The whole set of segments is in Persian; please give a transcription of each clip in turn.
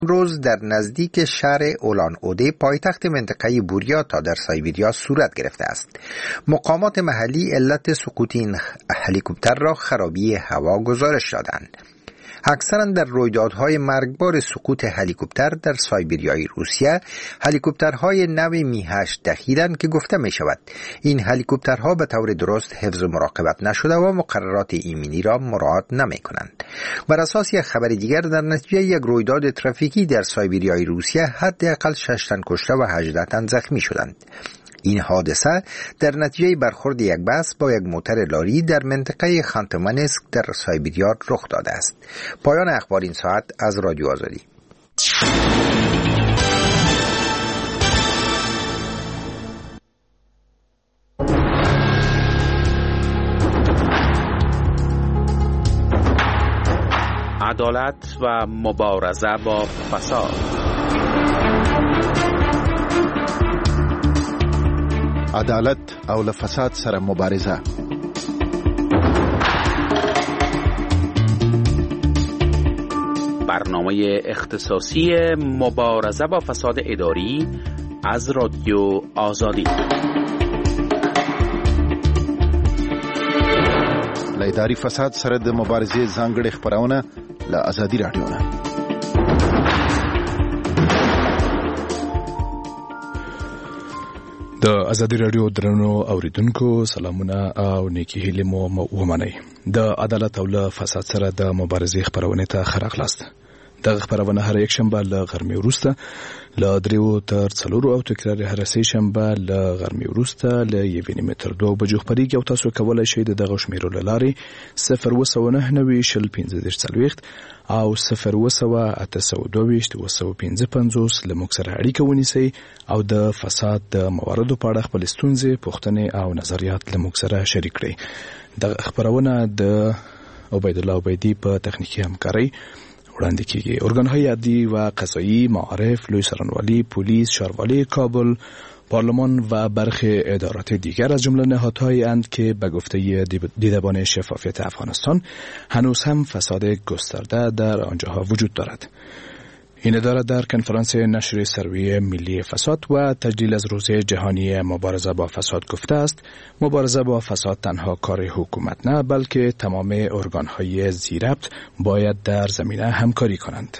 روز در نزدیک شهر اولان اوده پایتخت منطقه بوریاتا در سایبریا صورت گرفته است. مقامات محلی علت سقوط این هلیکوپتر را خرابی هوا گزارش دادند. اکثرا در رویدادهای مرگبار سقوط هلیکوپتر در سایبریای روسیه هلیکوپترهای نو می 8 دخیلند که گفته می شود این هلیکوپترها به طور درست حفظ و مراقبت نشده و مقررات ایمنی را مراعات نمی کنند. بر اساس یک خبر دیگر در نتیجه یک رویداد ترافیکی در سایبریای روسیه حداقل 6 تن کشته و 18 تن زخمی شدند. این حادثه در نتیجه برخورد یک بس با یک موتر لاری در منطقه خانتمانسک در سایبریا رخ داده است. پایان اخبار این ساعت از رادیو آزادی. عدالت و مبارزه با فساد. عدالت او له فساد سره مبارزه. برنامه اختصاصی مبارزه با فساد اداری از رادیو آزادی. له اداري فساد سره د مبارزې ځانګړې خبرونه له آزادي رادیو نه. د آزادي رادیو درنو اوریدونکو سلامونه او نیکی هیله مو ومنئ. د عدالت او له فساد سره د مبارزې خبرونه ته خراغلاست. د خبرونه هر یک شنبه له غرمې وروسته له 3 تر 4 او تکرار هر سه شنبه له غرمې وروسته له 1 تر 2 بجو خبريږي او تاسو کولای شئ دغه شمیرو لاري 0299015 او 02822 لموږ سره اړیکه ونیسئ او د فساد د مواردو په اړه خپل ستونزې، پوښتنې او نظریات لموږ سره شریک کړئ. د خبرونه د عبید الله عبیدی په تخنیکی همکاري وړاندې کیږي. ارګان‌های عدلی و قضایی، معارف، لوی سرانوالی، پلیس، شاروالی کابل، پارلمان و برخی ادارات دیگر از جمله نهادهایی اند که به گفته دیدبان شفافیت افغانستان هنوز هم فساد گسترده در آنجاها وجود دارد. این اداره در کنفرانس نشر سروی ملی فساد و تجلیل از روز جهانی مبارزه با فساد گفته است مبارزه با فساد تنها کار حکومت نه بلکه تمام ارگان‌های زیربط باید در زمینه همکاری کنند.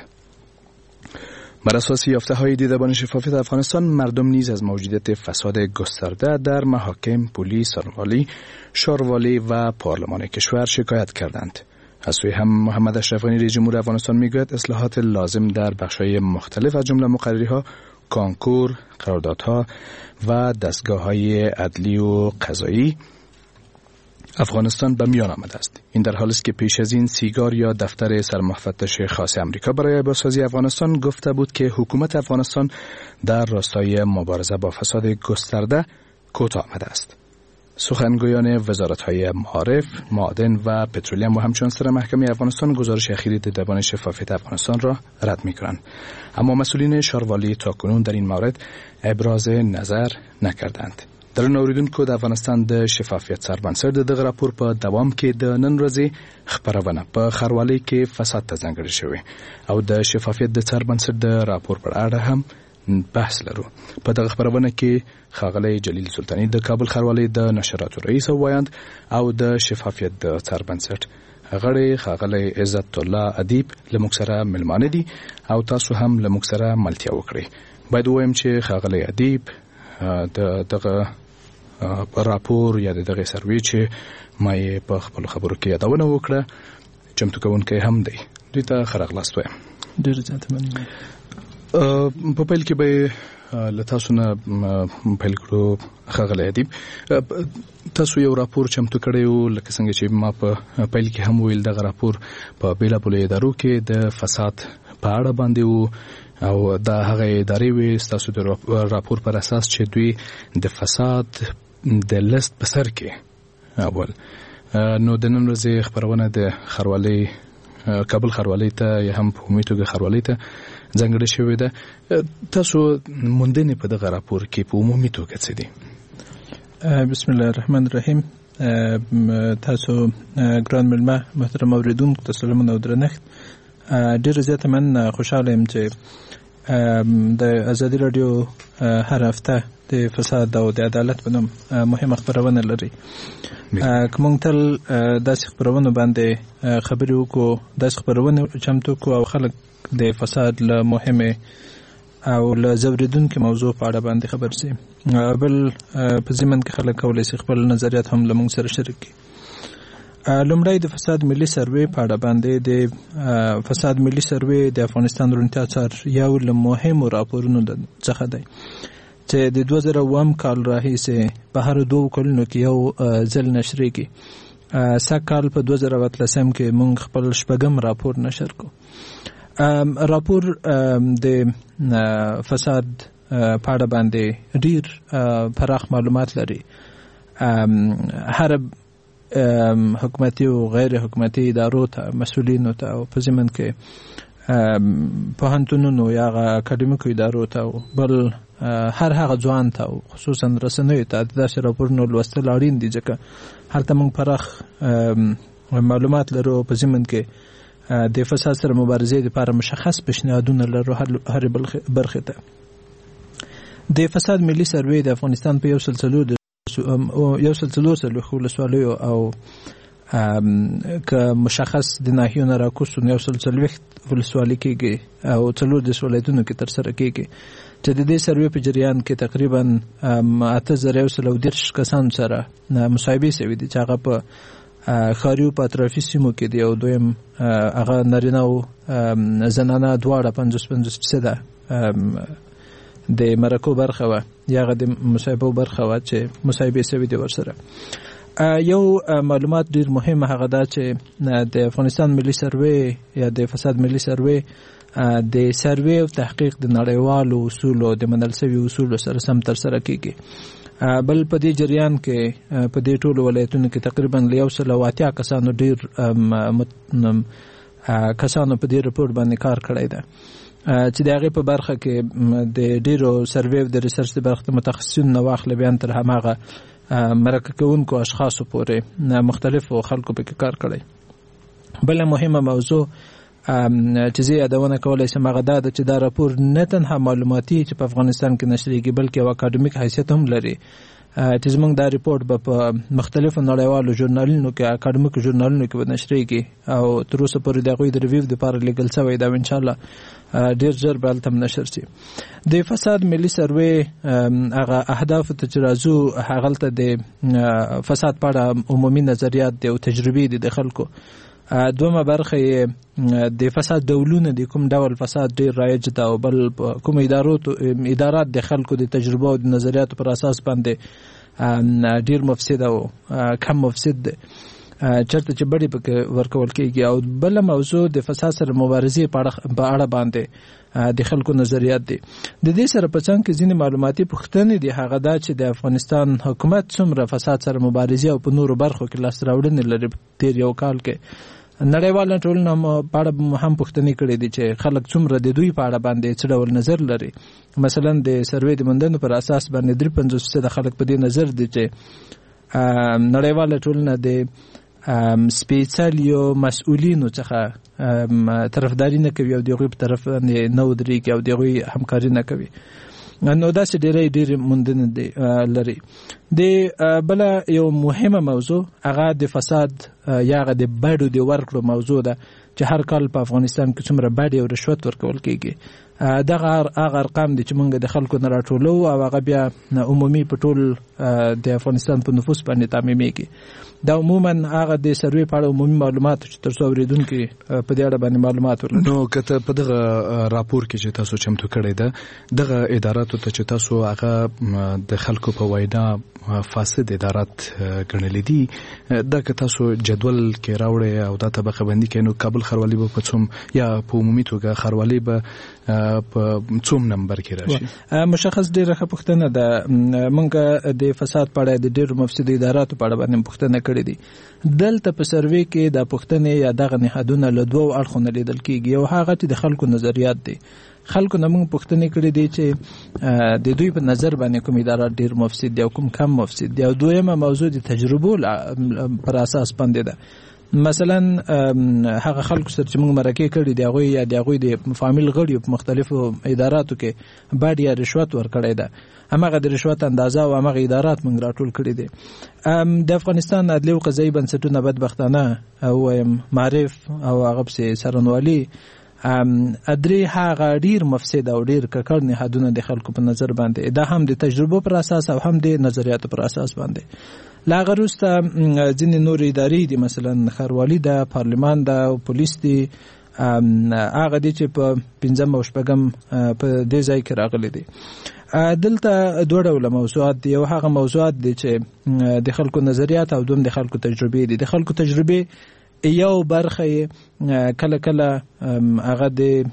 بر اساس یافته‌های دیدبان شفافیت افغانستان مردم نیز از موجودیت فساد گسترده در محاکم، پلیس، سرانوالی، شاروالی و پارلمان کشور شکایت کردند. از سوی هم محمد اشرف غنی رئیس جمهور افغانستان میگوید اصلاحات لازم در بخش‌های مختلف از جمله مقرری‌ها، کانکور، قراردادها و دستگاه‌های عدلی و قضایی افغانستان به میان آمده است. این در حالی است که پیش از این سیگار یا دفتر سرمفتش خاص امریکا برای بازسازی افغانستان گفته بود که حکومت افغانستان در راستای مبارزه با فساد گسترده کوتاه آمده است. سخنگویان وزارت‌های معارف، معادن و پترولیم و همچنین سر محکمه افغانستان گزارش اخیر دیدبان شفافیت افغانستان را رد می‌کنند. اما مسئولین شاروالی تاکنون در این مورد ابراز نظر نکردند. در اوریدونکو د افغانستان د شفافیت سربنسر دغه راپور په دوام کې د نن ورځې خبرونه په خروالي کې فساد ته ځانګړی شوی او د شفافیت د سربنسر د راپور پر اړه هم بحث لرو. په دغه خبرونه کې ښاغلی جلیل سلطانی د کابل خروالي د نشراتو رئیس وایند او د شفافیت د سربنسر غړي ښاغلی عزت الله ادیب لموږ سره ملمانه دي او تاسو هم لموږ سره ملتیا وکړئ. باید وایم چې ښاغلی ادیب دغه راپور یا دغه سروي چې ما یې په خپل خبرو کې یادونه وکړه چمتو کوونکی هم دی. دوی ته ښه راغلاست وایم. ډېر زیاته مننه. په پیل کې به له تاسو نه پیل کړو ښاغلی ادیب. تاسو یو راپور چمتو کړی و لکه څنګه چې ما په پیل کې هم ویل دغه راپور په بېلابېلو ادارو کې د فساد په اړه باندې و او دا هغه ادارې وي ستاسو د راپور پر اساس چې دوی د فساد د لیست په سر کې اول نو د نن ورځې خبرونه د خروالي کابل خروالي ته یا هم په عمومي توګه خروالي ته ځانګړې شوې ده. تاسو موندنې په دغه راپور کې په عمومي توګه څه دي؟ بسم الله الرحمن الرحیم. تاسو ګران ملما محترم اوریدونکو ته سلامونه او درنښت. ډېر زیات من خوشاله یم چې د ازادي رادیو هر هفته د فساد او د عدالت په نوم مهمه خبرونه لري. کوم تل داسې خبرونه باندې خبرې وکړو، داسې خبرونه چمتو کو او خلک د فساد له مهمه او له زوریدونکو موضوع په اړه باندې خبر سي. بل په ضمن کې خلک کولای شي خپل نظریات هم له موږ سره شریک کړي. لومړی د فساد ملي سروې په اړه باندې د فساد ملي سروې د افغانستان روڼتیا څار یو له مهمو راپورونو څخه دی چې د 2001 کال راهیسې په هر 2 کلونو کې یو ځل نشریږي. سږ کال په 2013 کې موږ خپل شپږم راپور نشر کو. راپور د فساد په اړه باندې ډیر پراخ معلومات لري. هر حکومتي او غیر حکومتي ادارو ته، مسؤلینو ته او په ضمن کې پوهنتونونو یا اکاډمیکو ادارو ته بل هر هغه ځوان ته او خصوصا رسنیو ته داسې راپورونه لوستل اړین دي ځکه هلته موږ پراخ معلومات لرو. په ضمن کې د فساد سره مبارزې لپاره مشخص پیشنهادونه لرو هر برخه ته. د فساد ملي سروې د افغانستان په 140 ولسوالیو او که مشخص د ناحیو نه راکوستو 140 ولسوالۍ کېږي او 4 ولایتونو کې ترسره کېږي چې د دې سروې په جریان کې تقریبا 8130 کسانو سره مصاحبې شوي دي چې هغه په ښاریو په اطرافي سیمو کې دی او دویم هغه نارینه او زنانه دواړه 50% د مرکو برخه وه یا هغه د مصاحبو برخه وه چې مصاحبې شوي دي ورسره. یو معلومات ډیر مهم هغه دا چې د افغانستان ملي سروې یا د فساد ملي سروې د سروې او تحقیق د نړیوالو اصولو د منل شوي اصولو سره سم ترسره کیږي. بل په دې جریان کې په دې ټولو ولایتونو کې تقریبا 180 کسانو ډیر کسانو په دې رپورټ باندې کار کړی دی چې د هغې په برخه کې د ډیرو سروې د ریسرچ د برخه متخصصین نه واخله بیان تر هماغه مرکه کوونکو اشخاصو پورې مختلفو خلکو پکې کار کړی. بله مهمه موضوع چې زه یادونه کولی شم هغه دا ده چې دا راپور نه تنها معلوماتي چې په افغانستان کې نشریږي بلکې یو اکاډمیک حیثیت هم لري چې زموږ دا ریپورټ به په مختلفو نړیوالو ژورنالونو کې اکاډمیکو ژورنالونو کې به نشریږي او تر اوسه پورې د هغوی د ریویو دپاره لیږل شوی دا انشاءالله ډیر ژر به هلته هم نشر شي. د فساد ملي سروې هغه اهدافو ته چې راځو هغلته د فساد په اړه عمومي نظریات دي او تجربې دي د خلکو. دومه برخه د فساد ډولونه دي، کوم ډول فساد ډیر رایج ده او بل کوم ادارات د خلکو د تجربه او د نظریاتو پر اساس باندې ډیر مفسد او کم مفسد ده چرته چې بډې پکې ورکول کېږي. او بل موضوع د فساد سره مبارزې په اړه باندې د خلکو نظریات دي. د دې سره په څنګ کې ځینې معلوماتي پوښتنې دي هغه دا چې د افغانستان حکومت څومره فساد سره مبارزې او په نورو برخو کې لاسته راوړنې لري. تیر یو کال کې نړیواله ټولنه په اړه هم پوښتنې کړې دي چې خلک څومره د دوی په اړه باندې څه ډول نظر لري. مثلا د سروې د موندنو پر اساس باندې 53% خلک په دې نظر دي چې نړیواله ټولنه د سپیڅلیو مسؤلینو څخه طرفداري نه کوي او دغوی په طرف نه ودرېږي او دغوی همکاري نه کوي. نو داسې ډېرې موندنې لري. د بله یو مهمه موضوع هغه د فساد یا هغه د بډو د ورکړو موضوع ده چې هر کال په افغانستان کې څومره بډې او رشوت ورکول کېږي. دغه هغه ارقام دي چې موږ د خلکو نه راټولو او هغه بیا عمومي په ټول د افغانستان په نفوس باندې تعمیمېږي. دا عموما هغه د سروې په اړه عمومي معلومات چې تر څو اورېدونکي په دې اړه باندې معلومات ولري. نو که ته په دغه راپور کې چې تاسو چمتو کړی ده دغه اداراتو ته چې تاسو هغه د خلکو په وینا فاسد ادارات ګڼلې دي دا که تاسو جدول کې راوړئ او دا طبقه بندي کې نو کابل ښاروالي به په څوم یا په عمومي توګه ښاروالي به په څوم نمبر کې راشي؟ مشخص ډېره ښه پوښتنه ده. موږ د فساد په اړه د ډېرو مفسدو اداراتو په اړه باندې پوښتنه کړې دي. دلته په سروې کې د پوښتنې یا دغه نهادونه له دوو اړخو نه لیدل کېږي. یو هغه چې د خلکو نظریات دي. خلکو نه موږ پوښتنې کړې دي چې د دوی په نظر باندې کوم ادارات ډېر مفسد دي او کوم کم مفسد دي. او دویمه موضوع د تجربو پر اساس باندې ده. مثلا هغه خلکو سره چې موږ مرکه کړی دی هغه یا د هغه د فامیل غړي په مختلفو اداراتو کې باډ یا رشوت ورکړی ده همغه د رشوت اندازه او همغه ادارات موږ راټول کړی دي د افغانستان عدلي او قضایي بنسټونه بدبختانه او معرف او هغه په سرنوالي ادري هغه ډیر مفسد او ډیر ککړ نهادونه د خلکو په نظر باندې دا هم د تجربو پر اساس او هم د نظریاتو پر اساس باندې لا غروسته ځینې نور ادارې دي مثلا خروالي د پارلمان د پولیس دي هغه دي چې په 15 او 16 په دې ځای کې راغلي دي دلته دوه ډول موضوعات دي او هغه موضوعات دي چې د خلکو نظریات او دوم د خلکو تجربې دي د خلکو تجربې یو برخه کله کله هغه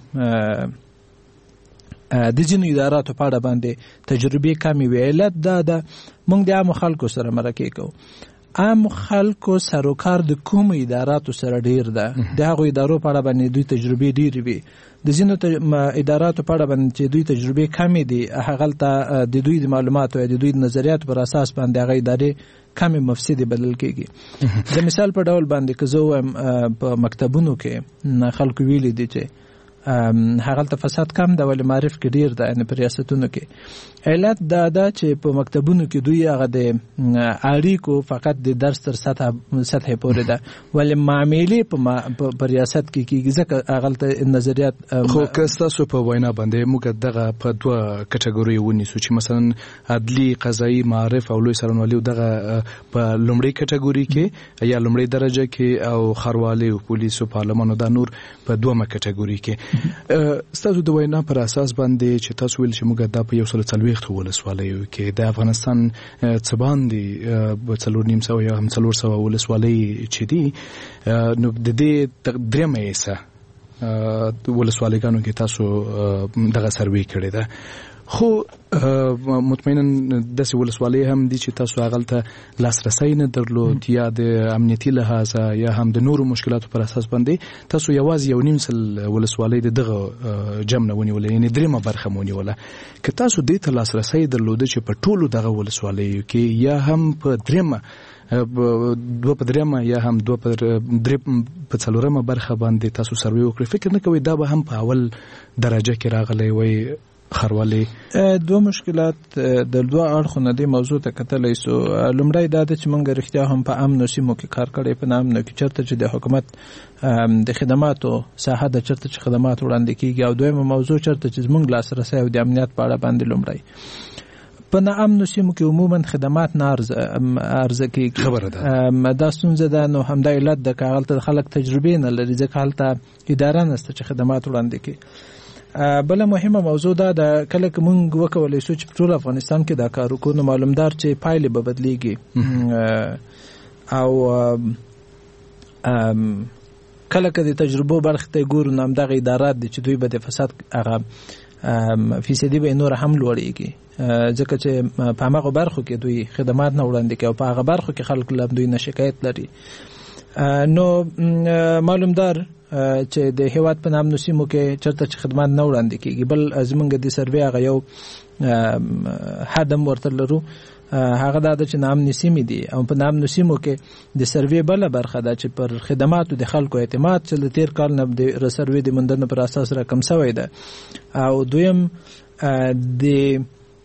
د ځینو اداراتو په اړه باندې تجربې کمی ویلت ده موږ د عام خلکو سره مرکه کوو عام خلکو سروکار د کوم اداراتو سره ډیر ده د هغو ادارو په اړه باندې دوی تجربې ډیر وي د ځینو اداراتو په اړه باندې چې دوی تجربې کمی دي هغه ته د دوی د معلوماتو او د دوی د نظریاتو پر اساس باندې هغه ادارې کمی مفسد بدل کېږي د مثال په ډول باندې که زه په مکتبونو کې خلکو ویلي دي چې هغه ته فساد کم د ول معرف کې ډیر ده ان پر ریاستونو کې علت دا چې په مکتبونو کې دوی هغه د اړیکو فقط د درس تر سطح پورې ده ول معاملې په ریاست کې کېږي ځکه هغه ته نظریات خو که تاسو په وینا باندې موږ دغه په دوه کټګوري ونیسو چې مثلا عدلي قضایي معرف او لوی سرنوالي دغه په لومړی کټګوري کې یا لومړی درجه کې او خروالي او پولیس او پارلمان او د نور په دومره کټګوري کې ستاسو د وینا پر اساس باندې چې تاسو ویل چې موږ د په 140 ولسوالیو کې د افغانستان څه باندې 4.5 یا 400 ولسوالۍ چې دي نو د دې درېمه حصہ ولسوالیګانو کې تاسو دغه سروي کړی ده خو مطمئنا داسې ولسوالۍ هم دي چې تاسو هغه ته لاسرسی نه درلود یا د امنیتي لحاظه یا هم د نورو مشکلاتو پر اساس باندې تاسو یوازې یو نیم سل ولسوالۍ دغه جمع ونیولې یعنی درېمه برخه ونیوله که تاسو دې ته لاسرسی درلود چې په ټولو دغه ولسوالیو کې یا هم په درېمه دوه په درېمه یا هم دوه په څلورمه برخه باندې تاسو سروي وکړئ فکر نه کوئ دا به هم په اول درجه کې راغلی وای خروالي دوه مشکلات د دوه اړخونو د موضوع ته کتلای سو لومړی دا چې موږ رښتیا هم په امن سیمو کې کار کړی په امن کې چرته چې د حکومت د خدماتو ساحه د چرته چې خدمات وړاندې کیږي او دویمه موضوع چرته چې موږ لاسرسي او د امنیت په اړه باندې لومړی په امن سیمو کې عموما خدمات نه ارزه کیږي خبره ده دا ستونزه ده نو همدا علت د کاغل ته خلک تجربه نه لري ځکه حالت اداره نشته چې خدمات وړاندې کوي بل مهمه موضوع ده کله که موږ وکولای شو چې ټول افغانستان کې دا کار وکړو نو معلومدار چې پایلې به بدلیږي او کله که د تجربو برخه ته ګورو نو دغه ادارات دي چې دوی به د فساد هغه فیصدي به نور هم لوړیږي ځکه چې په هغه برخو کې دوی خدمات نه وړاندې کوي او په هغه برخو کې خلک له دوی نه شکایت لري نو معلومدار چې د هیواد په نام نسیمو کې چرته چې خدمات نه وړاندې کیږي بل زمونږ د سروي هغه یو حدم ورته لرو هغه دا چې نام نسیمې دي او په نام نسیمو کې د سروي بل برخه ده چې پر خدماتو د خلکو اعتماد چې د تیر کال نه د سروي د مندنه پر اساس رقم شوی ده او دویم د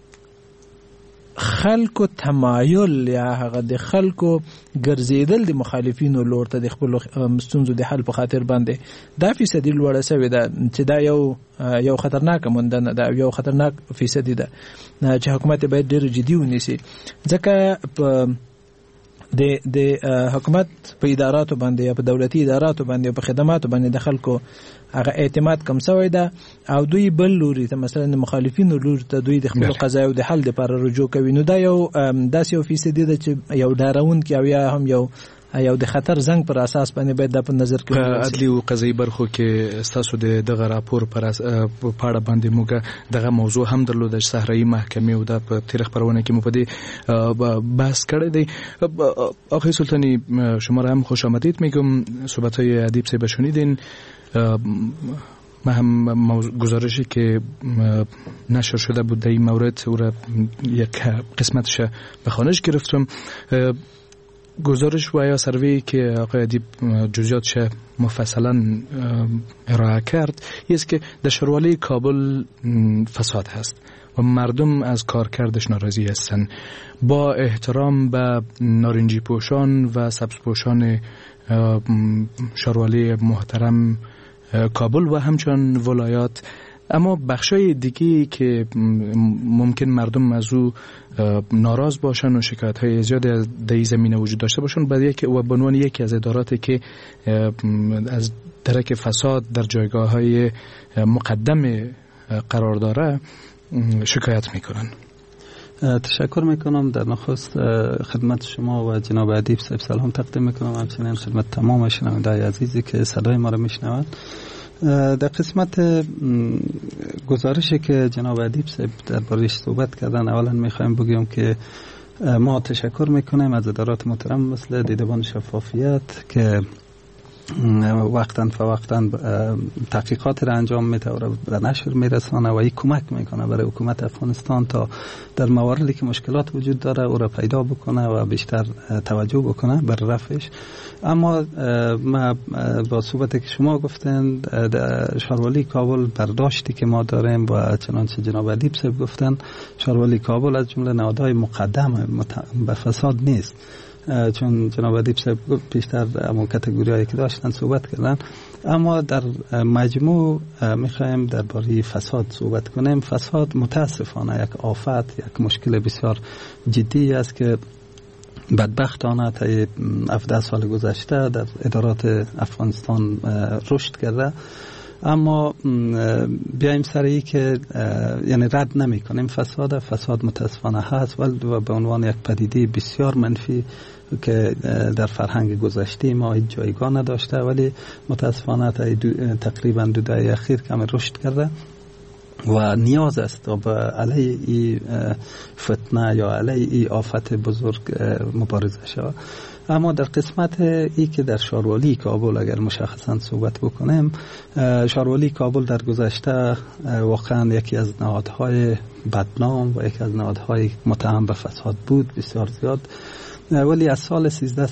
خلکو تمایل یا هغه د خلکو ګرځیدل د مخالفینو لور ته د خپل ستونزو د حل په خاطر باندې دا فیصدي لوړه شوې ده چې دا یو خطرناک مندنه ده یو خطرناک فیصدي ده چې حکومت باید ډېر جدي ونیسي ځکه د حکومت په اداراتو باندې یا په دولتي اداراتو باندې په خدماتو باندې د خلکو هغه اعتماد کم شوی ده او دوی بل لوري ته مثلا مخالفینو لوري ته دوی د خپل قضایا او د حل لپاره رجوع کوي نو دا یو داسې یو فیصدي ده چې یو ډارون کې او یا هم یو د خطر زنګ پر اساس باندې باید د په نظر کې عدلي او قضایي برخو کې تاسو د دغه راپور پر پاړه باندې موږ دغه موضوع هم درلود چې صحرایي محکمې او د تاریخ پرونه کې مو په دې بحث کړی دی آقای سلطانی شما را هم خوش آمدید میگم صحبت‌های ادیب صاحب شنیدین من هم گزارشی که نشر شده بود در این مورد او را یک قسمتش به خوانش گرفتم گزارش و یا سروی که آقای ادیب جزئیاتش مفصلا ارائه کرد است که در شهروالی کابل فساد هست و مردم از کارکردش ناراضی هستند. با احترام به نارنجی پوشان و سبز پوشان شهروالی محترم کابل و همچنان ولایات، اما بخشای دیگی که ممکن مردم از او ناراض باشن و شکایت‌های زیادی در این زمینه وجود داشته باشن، و به عنوان یکی از اداراتی که از درک فساد در جایگاه‌های مقدم قرار داره شکایت میکنن. تشکر میکنم. در نخست خدمت شما و جناب ادیب صاحب سلام تقدیم میکنم، همچنین خدمت تمام شنوندگان عزیزی که صدای ما را میشنوند. در قسمت گزارشی که جناب ادیب صاحب درباره‌اش صحبت کردن، اولا میخوایم بگیم که ما تشکر میکنیم از ادارات محترم مثل دیدبان شفافیت که وقتاً فوقتاً تحقیقات را انجام میده و به نشر میرسانه و این کمک میکنه برای حکومت افغانستان تا در مواردی که مشکلات وجود داره او را پیدا بکنه و بیشتر توجه بکنه بر رفعش. اما ما با صحبتی که شما گفتن در شهروالی کابل برداشتی که ما داریم و چنانچه جناب ادیب صاحب گفتن، شهروالی کابل از جمله نهادهای مقدم به فساد نیست، چون جناب ادیب صاحب پیشتر همون کاتگوریایی که داشتن صحبت کردن. اما در مجموع میخوایم درباره فساد صحبت کنیم. فساد متاسفانه یک آفت، یک مشکل بسیار جدی است که بدبختانه تا 17 سال گذشته در ادارات افغانستان رشد کرده. اما بیایم سر ای که یعنی رد نمی کنیم فساد متاسفانه هست و به عنوان یک پدیده بسیار منفی که در فرهنگ گذشته ما هیچ جایگاه نداشته، ولی متاسفانه تقریبا 2 دهه اخیر کم رشد کرده و نیاز است تا به علیه این فتنه یا علیه این آفت بزرگ مبارزه شود. اما در قسمت ای که در شهروالی کابل اگر مشخصا صحبت بکنیم، شهروالی کابل در گذشته واقعا یکی از نهادهای بدنام و یکی از نهادهای متهم به فساد بود بسیار زیاد، ولی از سال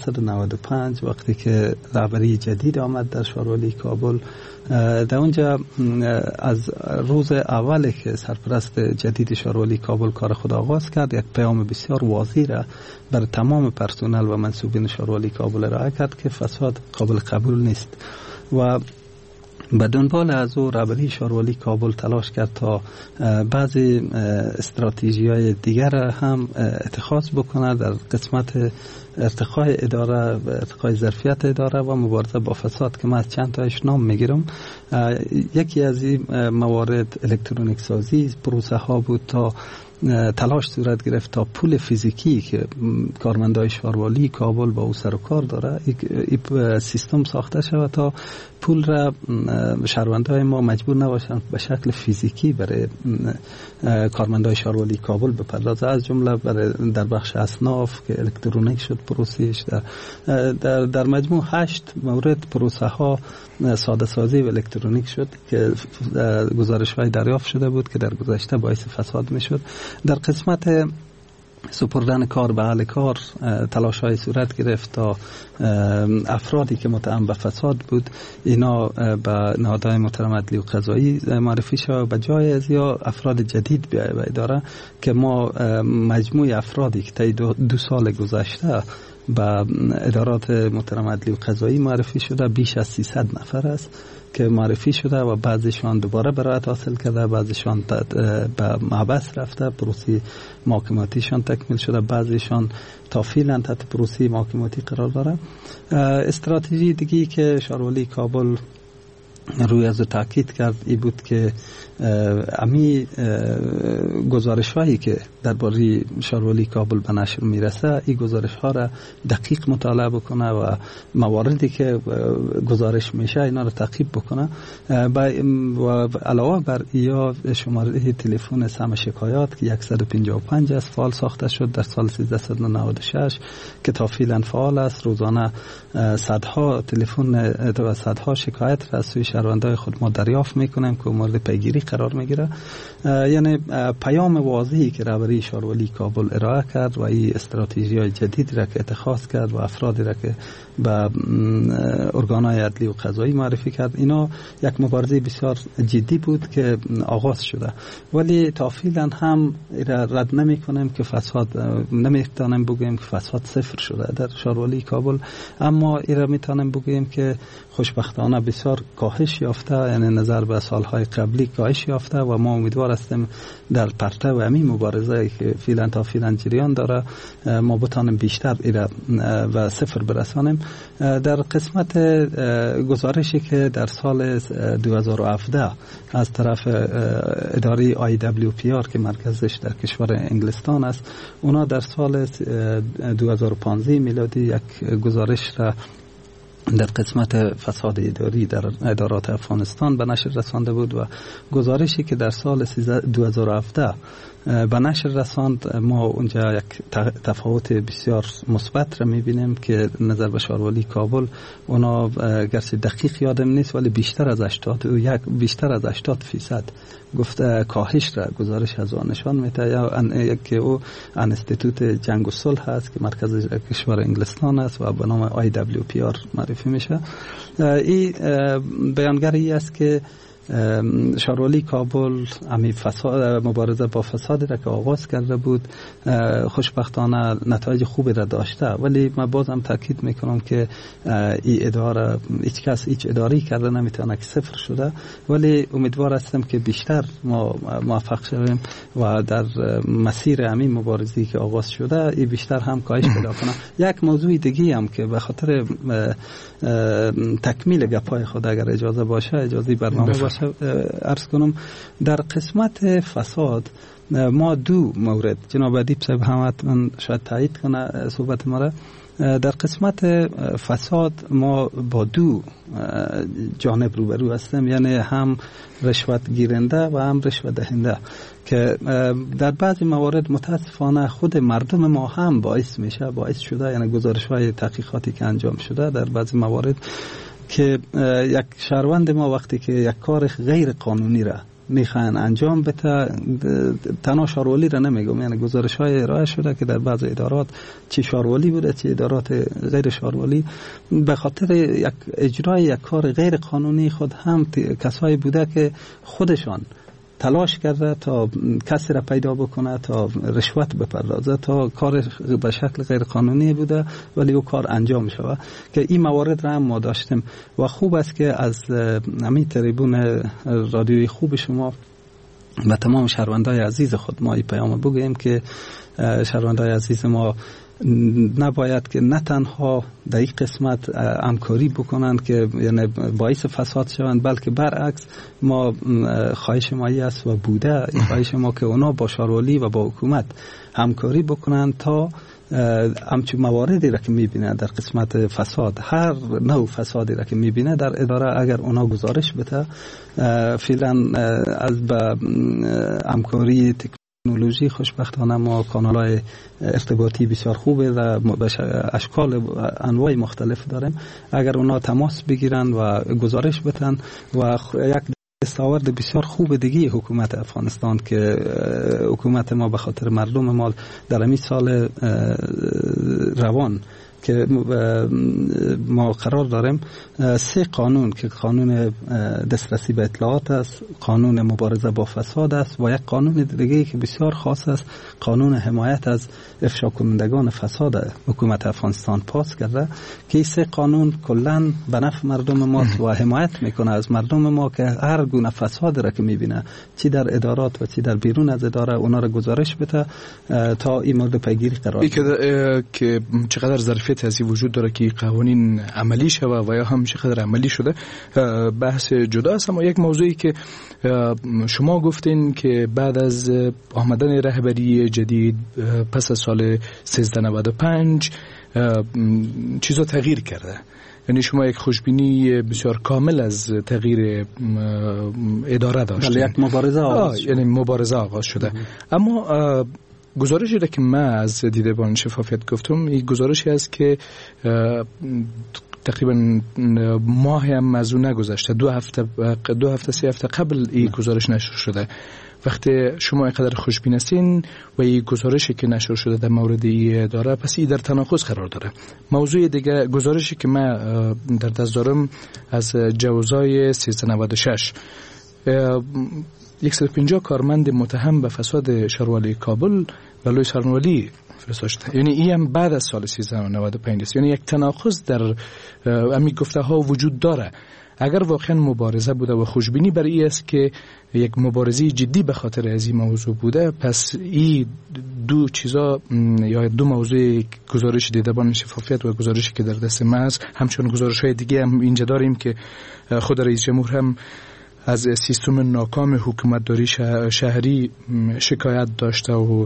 1395 وقتی که رهبری جدید آمد در شهروالی کابل، در اونجا از روز اولی که سرپرست جدید شهروالی کابل کار خود آغاز کرد، یک پیام بسیار واضح را بر تمام پرسنل و منصوبین شهروالی کابل ارائه کرد که فساد قابل قبول نیست و به دنبال از او رهبری شهروالی کابل تلاش کرد تا بعضی استراتژی‌های دیگر هم اتخاذ بکنه در قسمت ارتقای اداره، ارتقای ظرفیت اداره و مبارزه با فساد که من از چند تایش نام میگیرم. یکی از این موارد الکترونیک سازی پروسه ها بود تا تلاش صورت گرفت تا پول فیزیکی که کارمندای شهروالی کابل با او سر و کار داره این سیستم ساخته شود تا پول را شهروندای ما مجبور نباشند به شکل فیزیکی برای کارمندای شهروالی کابل بپردازه، از جمله در بخش اصناف که الکترونیک شد پروسه‌اش. در مجموع 8 مورد پروسه ها ساده سازی و الکترونیک شد که گزارش های دریافت شده بود که در گذشته باعث فساد می شد. در قسمت سپردن کار به اهل کار تلاش های صورت گرفت تا افرادی که متهم به فساد بود اینا به نهادهای محترم عدلی و قضایی معرفی شد به جای از یا افراد جدید بیاید به اداره که ما مجموع افرادی که طی 2 سال گذشته به ادارات محترم عدلی و قضایی معرفی شده بیش از 300 نفر است که معرفی شده و بعضیشان دوباره برایت حاصل کرده، بعضیشان به محبس رفته، پروسه محاکماتیشان تکمیل شده، بعضیشان تا فعلا تحت پروسه محاکماتی قرار داره. استراتژی دیگی که شهروالی کابل روی از تاکید کرد ای بود که امی گزارش هایی که درباره شهروالی کابل به نشر میرسه این گزارش ها را دقیق مطالعه بکنه و مواردی که گزارش میشه اینا را تعقیب بکنه و علاوه بر یا شماره تلفن سهم شکایات که 155 است فعال ساخته شد در سال 1396 که تا فعلا فعال است. روزانه صدها تلفن و صدها شکایت را از سوی شهروندای خود ما دریافت میکنیم که مورد پیگیری قرار میگیره. یعنی پیام واضحی که رهبری شارولی کابل ارائه کرد و این استراتژی‌های جدیدی را که اتخاذ کرد و افرادی را که به ارگان‌های عدلی و قضایی معرفی کرد، اینا یک مبارزه بسیار جدی بود که آغاز شده، ولی تا فعلا هم رد نمی‌کنیم که فساد، نمی‌تونیم بگوییم که فساد صفر شده در شارولی کابل، اما اینا می‌تونیم بگوییم که خوشبختانه بسیار کاهش یافته، یعنی نظر به سالهای قبلی کاهش یافته و ما امیدوار هستیم در پرتو همین مبارزه که فعلا جریان داره ما بتانیم بیشتر اینا و صفر برسانیم. در قسمت گزارشی که در سال 2017 از طرف اداره IWPR که مرکزش در کشور انگلستان است، اونا در سال 2015 میلادی یک گزارش را در قسمت فساد اداری در ادارات افغانستان به نشر رسانده بود و گزارشی که در سال 2017 به نشر رساند، ما اونجا یک تفاوت بسیار مثبت را میبینیم که نظر به شارولی کابل اونا گرچه دقیق یادم نیست ولی بیشتر از 80% گفته کاهش را گزارش از آن نشان میده، یا که او انستیتوت جنگ و صلح هست که مرکز کشور انگلستان است و به نام IWPR معرفی میشه. این بیانگری است که شارولی کابل مبارزه با فسادی را که آغاز کرده بود خوشبختانه نتایج خوبی را داشته، ولی من بازم تاکید میکنم که این اداره هیچ اداری کرده نمیتونه که صفر شده، ولی امیدوار هستم که بیشتر ما موفق شویم و در مسیر همین مبارزه‌ای که آغاز شده این بیشتر هم کاهش پیدا کنه. یک موضوع دیگه هم که به خاطر تکمیل گپای خود اگر اجازه باشه، اجازه برنامه باشه عرض کنم، در قسمت فساد ما دو مورد، جناب ادیب صاحب هم شاید تایید کنه صحبت ما را، در قسمت فساد ما با دو جانب روبرو هستیم، یعنی هم رشوت گیرنده و هم رشوت دهنده، که در بعضی موارد متاسفانه خود مردم ما هم باعث شده، یعنی گزارش‌های تحقیقاتی که انجام شده در بعضی موارد که یک شهروند ما وقتی که یک کار غیر قانونی را میخوان انجام بده، تنها شارولی را نمیگم، یعنی گزارش‌های ارائه شده که در بعض ادارات چه شارولی بوده چه ادارات غیر شارولی، به خاطر یک اجرای یک کار غیر قانونی خود هم کسایی بوده که خودشان تلاش کرده تا کسی را پیدا بکنه، تا رشوت بپردازه، تا کار به شکل غیر قانونی بوده ولی او کار انجام شده، که این موارد را هم ما داشتیم و خوب است که از همین تریبون رادیوی خوب شما و تمام شهروندای عزیز خود ما این پیام بگوییم که شهروندای عزیز ما نباید که نه تنها در این قسمت همکاری بکنند که یعنی باعث فساد شوند، بلکه برعکس ما خواهش ما است و بوده این خواهش ما که اونا با شارولی و با حکومت همکاری بکنند تا همچون مواردی را که میبینه در قسمت فساد، هر نوع فسادی را که میبینه در اداره، اگر اونا گزارش بده، فعلا از به همکاری تکنولوژی خوشبختانه ما کانال‌های ارتباطی بسیار خوبه و اشکال انواع مختلف داریم، اگر اونا تماس بگیرن و گزارش بدن و یک دستاورد بسیار خوب دیگه حکومت افغانستان که حکومت ما به خاطر مردم ما در همین سال روان که ما قرار داریم 3 قانون که قانون دسترسی به اطلاعات است، قانون مبارزه با فساد است و یک قانون دیگه که بسیار خاص است، قانون حمایت از افشا کنندگان فساد حکومت افغانستان پاس کرده، که این 3 قانون کلا به نفع مردم ما و حمایت میکنه از مردم ما که هر گونه فساد را که میبینه چی در ادارات و چی در بیرون از اداره اونا را گزارش بده تا این مورد پیگیری قرار بده. که چقدر ظرفیت هستی وجود داره که قوانین عملی شود و یا هم چقدر عملی شده بحث جدا است. اما یک موضوعی که شما گفتین که بعد از آمدن رهبری جدید پس از سال 1395 چیزا تغییر کرده، یعنی شما یک خوشبینی بسیار کامل از تغییر اداره داشتین، یک مبارزه آغاز شده. یعنی مبارزه آغاز شده. اما گزارشی را که من از دیدبان شفافیت گفتم، این گزارشی است که تقریبا ماه هم از اون نگذشته، 2 هفته 3 هفته قبل این گزارش نشر شده. وقتی شما اینقدر خوشبین هستین و این گزارشی که نشر شده در مورد این داره، پس این در تناقض قرار داره. موضوع دیگه، گزارشی که من در دست دارم از جوزای 1396، 150 کارمند متهم به فساد شاروالی کابل و لوی سارنوالی فرستاده شده. یعنی این هم بعد از سال 1395 است. یعنی یک تناقض در امی گفته ها وجود داره. اگر واقعا مبارزه بوده و خوشبینی بر این است که یک مبارزه جدی به خاطر از این موضوع بوده، پس این دو چیزا یا دو موضوع، گزارش دیدبان شفافیت و گزارشی که در دست ما است، همچون گزارش‌های دیگه هم اینجا داریم که خود رئیس جمهور هم از سیستم ناکام حکومتداری شهری شکایت داشته و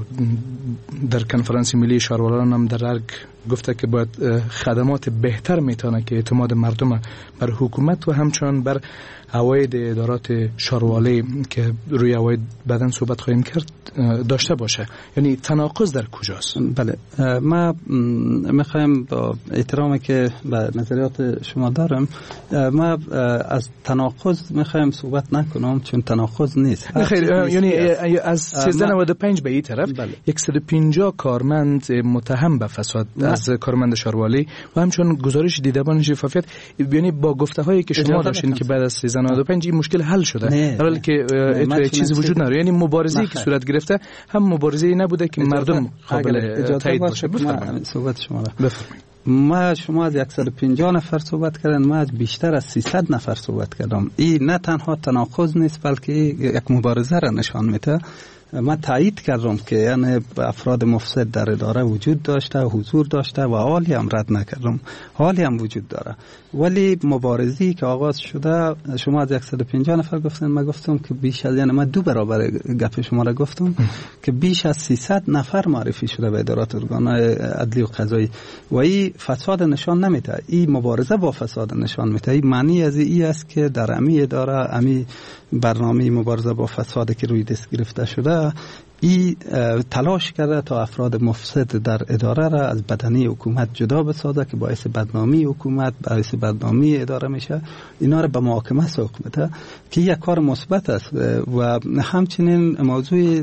در کنفرانس ملی شاروالان هم در ارگ گفته که باید خدمات بهتر میتونه که اعتماد مردم بر حکومت و همچنان بر عواید ادارات شاروالی که روی عواید بعداً صحبت خواهیم کرد داشته باشه. یعنی تناقض در کجاست؟ بله، ما میخوایم با احترامی که به نظریات شما دارم، ما از تناقض میخوایم صحبت نکنم، چون تناقض نیست. خیر، یعنی از 1395 به این طرف 150 کارمند متهم به فساد از کارمند شاروالی و همچنین گزارش دیدبان شفافیت، یعنی با گفته هایی که شما داشتین که بعد از 1395 این مشکل حل شده، در حالی که چیزی وجود نداره. یعنی مبارزه‌ای که صورت گرفته هم مبارزه‌ای نبوده که مردم قابل تایید باشه. بفرمایید صحبت شما را. بفرمایید. شما از 150 نفر صحبت کردن، ما از بیشتر از 300 نفر صحبت کردم. این نه تنها تناقض نیست، بلکه یک مبارزه را نشان میده. من تایید کردم که یعنی افراد مفسد در اداره وجود داشته، حضور داشته و حالی هم رد نکردم، حالی هم وجود داره. ولی مبارزی که آغاز شده، شما از 150 نفر گفتن، من گفتم که بیش از، یعنی من 2 برابر گپ شما را گفتم که بیش از 300 نفر معرفی شده به ادارات ارگان‌های عدلی و قضایی و این فساد نشان نمیده، این مبارزه با فساد نشان میده. این معنی از این است که در امی اداره، امی برنامه مبارزه با فساد که روی دست گرفته شده، ای تلاش کرده تا افراد مفسد در اداره را از بدنه حکومت جدا بسازه که باعث بدنامی حکومت، باعث بدنامی اداره میشه. اینا را به محاکمه سوق میده که یک کار مثبت است. و همچنین موضوع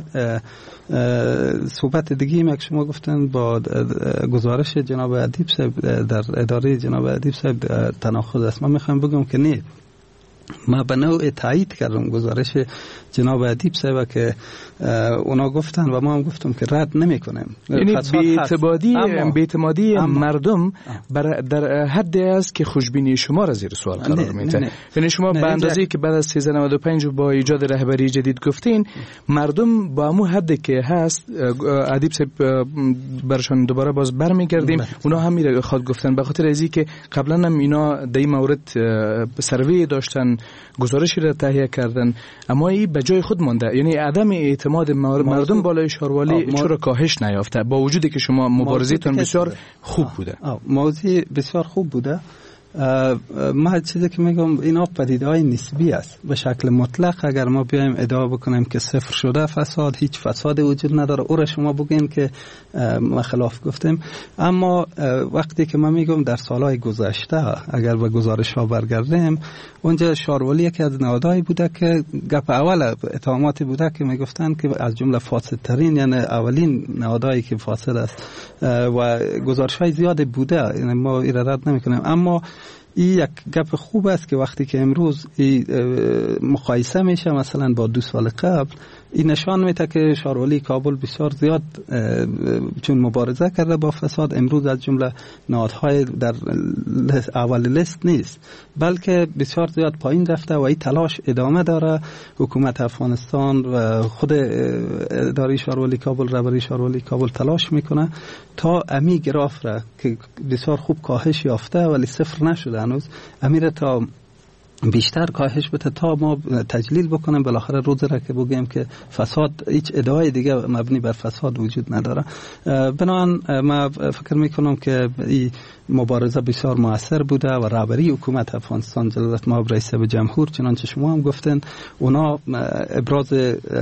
صحبت دیگه که شما گفتن با گزارش جناب ادیب صاحب در اداره جناب ادیب صاحب تناقض است. من میخوام بگم که نه، ما به نوع تایید کردم گزارش جناب ادیب صاحب که اونا گفتن و ما هم گفتم که رد نمیکنیم. یعنی بی‌اعتمادی مردم در حد است که خوشبینی شما را زیر سوال قرار میده. یعنی شما به اندازه‌ای که بعد از 1395 با ایجاد رهبری جدید گفتین، مردم با همون حدی که هست، ادیب صاحب برشان دوباره باز برمیگردیم، اونا هم میره خود گفتن به خاطر ازی که قبلا هم اینا در این مورد سروی داشتن، گزارشی را تهیه کردن، اما این به جای خود مانده. یعنی عدم اعتماد مردم بالای شاروالی چرا کاهش نیافته با وجودی که شما مبارزتون بسیار خوب بوده؟ موضوع بسیار خوب بوده. ما چیزی که میگم اینا پدیده‌های نسبی است. به شکل مطلق اگر ما بیایم ادعا بکنیم که صفر شده فساد، هیچ فسادی وجود نداره، او را شما بگین که ما خلاف گفتیم. اما وقتی که ما میگم در سالهای گذشته اگر به گزارش‌ها برگردیم، اونجا شاروالی که از نهادهایی بوده که گپ اول اتهاماتی بوده که میگفتن که از جمله فاسدترین، یعنی اولین نهادهایی که فاسد است و گزارش‌های زیاد بوده، یعنی ما ایراد نمی‌کنیم. اما این یک گپ خوب است که وقتی که امروز مقایسه میشه مثلا با 2 سال قبل، این نشان میده که شاروالی کابل بسیار زیاد چون مبارزه کرده با فساد، امروز از جمله نهادهای در اول لیست نیست، بلکه بسیار زیاد پایین رفته و این تلاش ادامه داره. حکومت افغانستان و خود اداره شاروالی کابل، رهبری شاروالی کابل تلاش میکنه تا امی گراف را که بسیار خوب کاهش یافته ولی صفر نشده هنوز، امیر تا بیشتر کاهش بده تا ما تجلیل بکنیم بالاخره روز را که بگیم که فساد، هیچ ادعای دیگه مبنی بر فساد وجود نداره. بنابراین ما فکر میکنم که این مبارزه بسیار موثر بوده و رهبری حکومت افغانستان جلالت مآب رئیس جمهور چنانچه شما هم گفتن اونا ابراز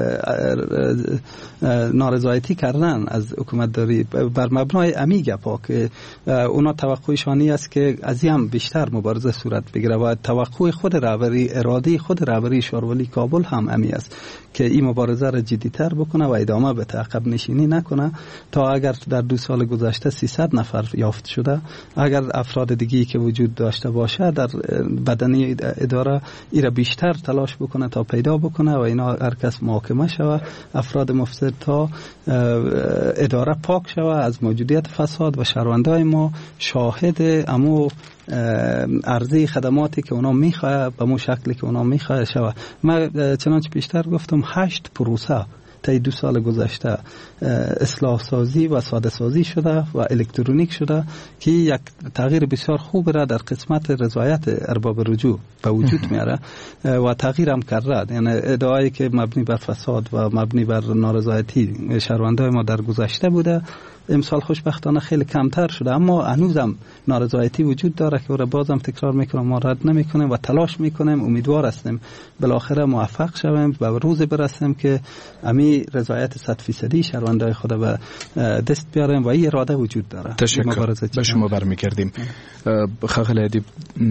نارضایتی کردن از حکومت داری بر مبنای امی گپا که اونا توقعشانی است که از هم بیشتر مبارزه صورت بگیره و توقع خود رهبری اراده خود رهبری شارولی کابل هم امی است که این مبارزه را جدی‌تر بکنه و ادامه بده، عقب نشینی نکنه. تا اگر در 2 سال گذشته 300 نفر یافت شده، اگر افراد دیگه‌ای که وجود داشته باشه در بدنه اداره ایرا بیشتر تلاش بکنه تا پیدا بکنه و اینا هر کس محاکمه شوه، افراد مفسد تا اداره پاک شوه از موجودیت فساد و شهروندای ما شاهد امو عرضه خدماتی که اونا میخواه به مو شکلی که اونا میخواه شوه. من چنانچه بیشتر گفتم 8 پروسه تا 2 سال گذشته اصلاح سازی و ساده سازی شده و الکترونیک شده که یک تغییر بسیار خوب را در قسمت رضایت ارباب رجوع به وجود میاره و تغییر هم کرده. یعنی ادعایی که مبنی بر فساد و مبنی بر نارضایتی شهروندان ما در گذشته بوده امسال خوشبختانه خیلی کمتر شده، اما هنوزم نارضایتی وجود داره که او را بازم تکرار میکنم ما رد نمیکنیم و تلاش میکنیم، امیدوار هستیم بالاخره موفق شویم و روز برسیم که امی رضایت 100% شهروندای خود به دست بیاریم و این اراده وجود داره. تشکر. به شما برمیگردیم. ښاغلی ادیب،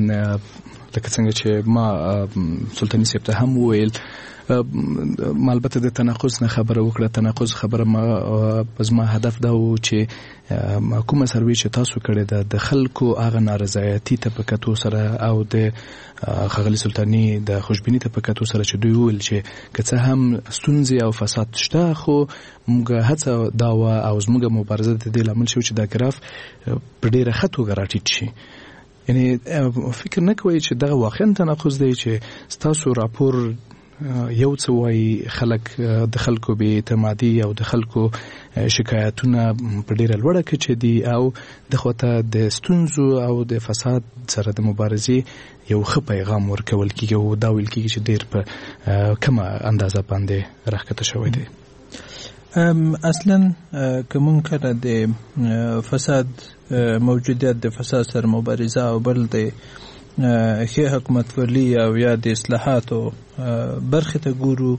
لکه څنګه چې ما سلطاني صاحب ته هم وویل، ما البته د تناقض نه خبره وکړه. تناقض خبره ما زما هدف دا و چې کومه سروې چې تاسو کړې ده د خلکو هغه نارضایتي ته په کتو سره او د ښاغلي سلطاني د خوشبیني ته په کتو سره چې دوی وویل چې که څه هم ستونزې او فساد شته خو موږ هڅه دا وه او زموږ مبارزه د دې لامل شو چې دا ګراف په ډېره ښه توګه راټیټ شي. یعنی فکر نه کوئ چې دغه واقعا تناقض دی چې ستاسو راپور یو څه وایي خلک د خلکو بې اعتمادي او د خلکو شکایتونه په ډېره لوړه کچه دي او د خواته د ستونزو او د فساد سره د مبارزې یو ښه پیغام ورکول کېږي او دا ویل کېږي چې ډېر په کمه اندازه باندې راښکته شوی دی. اصلا که مونږ کله د فساد موجودیت د فساد سره مبارزه او بل د ښه حکومتولي او یا د اصلاحاتو برخې ته ګورو،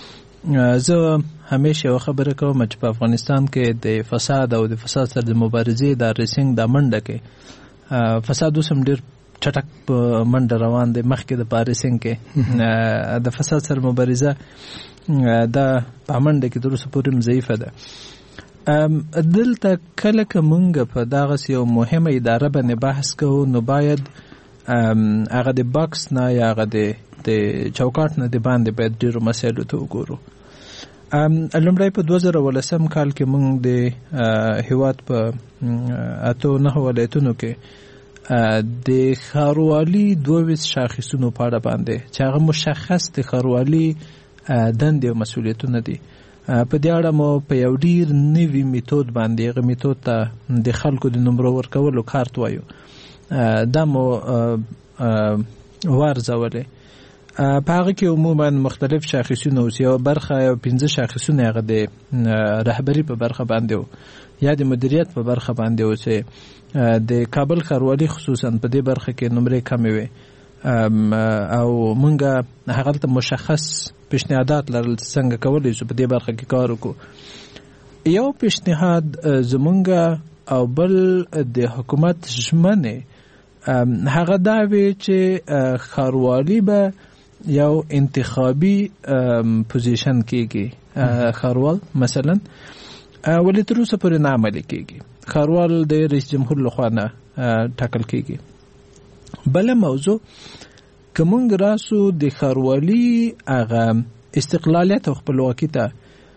زه همیشه یو خبره کوم چې په افغانستان کې د فساد او د فساد سره د مبارزې د ریسنګ د منډه کې فساد اوس هم ډېر چټک په منډه روان دی. مخکې د پاریسنګ کې د فساد سره مبارزه دا په منډه کې تر اوسه پورې ضعیفه ده. دلته کله که مونږ په دغسې یو مهمه اداره باندې بحث کوو نو باید هغه د باکس نه یا هغه د چوکاټ نه د باندې باید ډېرو مسایلو ته وګورو. لومړی په 2018 کال کې مونږ د هیواد په 8-9 ولایتونو کې د ښاروالي 22 شاخصونو په اړه باندې چې هغه مشخص د ښاروالي دندې او مسؤلیتونه دي، په دې اړه مو په یو ډېر نوي میتود باندې هغه میتود ته د خلکو د نمرو ورکولو کارت وایو دا مو وارزولې. په هغه کې عموما مختلف شاخصونه اوس یو برخه یو 15 شاخصونه هغه د رهبري په برخه باندې و یا د مدیریت په برخه باندې و چې د کابل ښاروالي خصوصا په دې برخه کې نمرې کمې وې او مونږ هغه ته مشخص پیشنهادات لرل څنګه کولی شو په دې برخه کې کار وکړو. یو پیشنهاد زمونږ او بل د حکومت ژمنې هغه دا وی چې ښاروالي به یو انتخابي پوزیشن کېږي. ښاروال مثلا ولې تر اوسه پورې نه عملي کېږي، ښاروال د رئیس جمهور لخوا نه ټاکل کېږي. بله موضوع که مونږ راسو د ښاروالي هغه استقلالیت او خپلواکي ته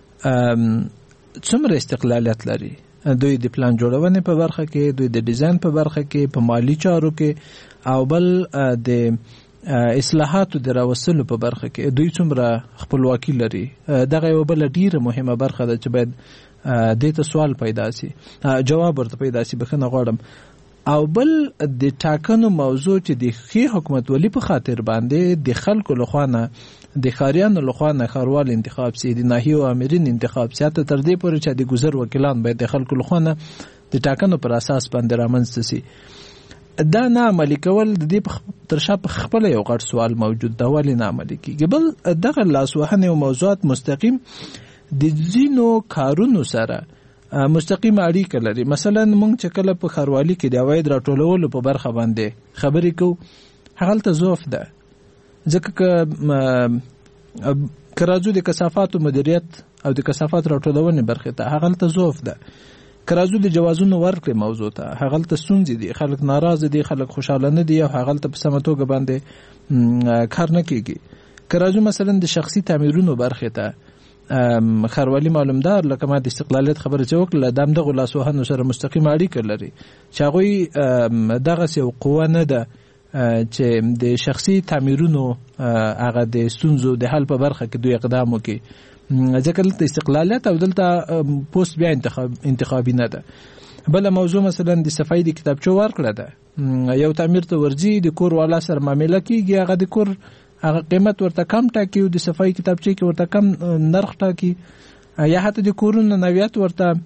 څومره استقلالیت لري، دوی د پلان جوړونې په برخه کې، دوی د ډیزاین په برخه کې، په مالی چارو کې او بل د اصلاحاتو د راوستلو په برخه کې دوی څومره خپلواکي لري. دغه یو بل ډیره مهمه برخه ده چې باید دې ته سوال پیدا سي، جواب ورته پیدا سي. بخښنه غواړم. او بل د ټاکنو موضوع چې د ښې حکومتولي په خاطر باندې د خلکو لخوا نه د ښاریانو لخوا نه ښاروال انتخاب سي، د ناحیو امرین انتخاب سي، حتی تر دې پورې چې د ګذر وکیلان باید د خلکو لخوا نه د ټاکنو پر اساس باندې رامنځته سي. دا نه عملي کول د دې تر شا په خپل یو غټ سوال موجود دا ولې نه عملي کیږي. بل دغه لاسوهنې او موضوعات مستقیم د ځینو کارونو سره مستقیم اړیکه لري. مثلا موږ چې کله په ښاروالي کې د عواید راټولولو په برخه باندې خبرې کوو هغلته ضعف ده، ځکه که راځو د کثافاتو مدیریت او د کثافات راټولونې برخې ته هغلته ضعف ده. که راځو د جوازونو ورکړې موضوع ته هغلته ستونزې دي، خلک ناراضه دي، خلک خوشحاله نه دي او هغلته په سمه توګه باندې کار نه کیږي. که راځو مثلا د شخصي تعمیرونو برخې ته ښاروالي معلومدار لکه ما د استقلالیت خبره چې وکړله د همدغو لاسوهنو سره مستقیم اړیکه لري چې هغوی دغسې یو قوه نه ده چې د شخصي تعمیرونو هغه د ستونزو د حل په برخه کې دوی اقدام وکړي، ځکه دلته استقلالیت او دلته پوست بیا انتخابي نه ده. بله موضوع مثلا د صفایي د کتابچو ورکړه ده، یو تعمیر ته ورځي د کور والا سره معامله کیږي، هغه د کور هغه قیمت ورته کم ټاکي او د صفایي کتابچې کې ورته کم نرخ ټاکي، یا حتی د کورونو نوعیت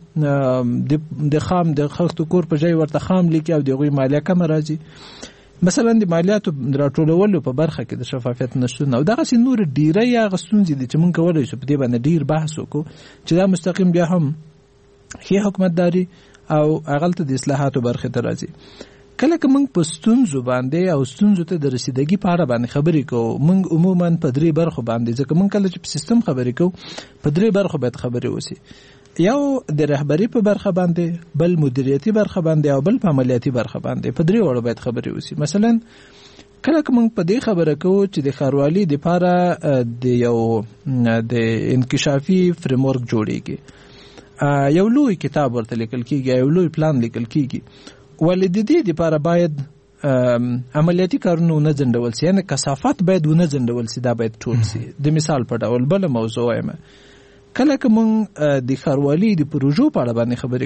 ورته د خام د خښتو کور په ځای ورته خام لیکي او د هغوی مالیه کمه راځي. مثلا د مالیاتو راټولولو په برخه کې د شفافیت نشتون او دغسې نور ډیری هغه ستونزې دي چې موږ کولی شو په دې باندې ډیر بحث وکړو چې دا مستقیم بیا هم ښې حکومتداري او هغلته د اصلاحاتو برخې ته راځي. کله که موږ په ستونزو باندې او ستونزو ته د رسیدګي په اړه باندې خبرې کوو، موږ عموما په درې برخو باندې، ځکه موږ کله چې په سیستم خبرې کوو په درې برخو باید خبرې وسي، یو د رهبری په برخه باندې، بل مدیریتي برخه باندې او بل په عملیاتي برخه باندې. په درې وړو باید خبرې وسي. مثلا کله که موږ په دې خبره کوو چې د ښاروالي دپاره د یو د انکشافي فریم ورک جوړیږي، یو لوی کتاب ورته لیکل کیږي، یو لوی پلان لیکل کیږي، ولې د دې دپاره باید عملیاتي کارونه ونه ځنډول سي، یعنې کثافات باید ونه ځنډول سي، دا باید ټول سي. د مثال په ډول بله موضوع وایم، کله که موږ د ښاروالي د پروژو په اړه باندې خبرې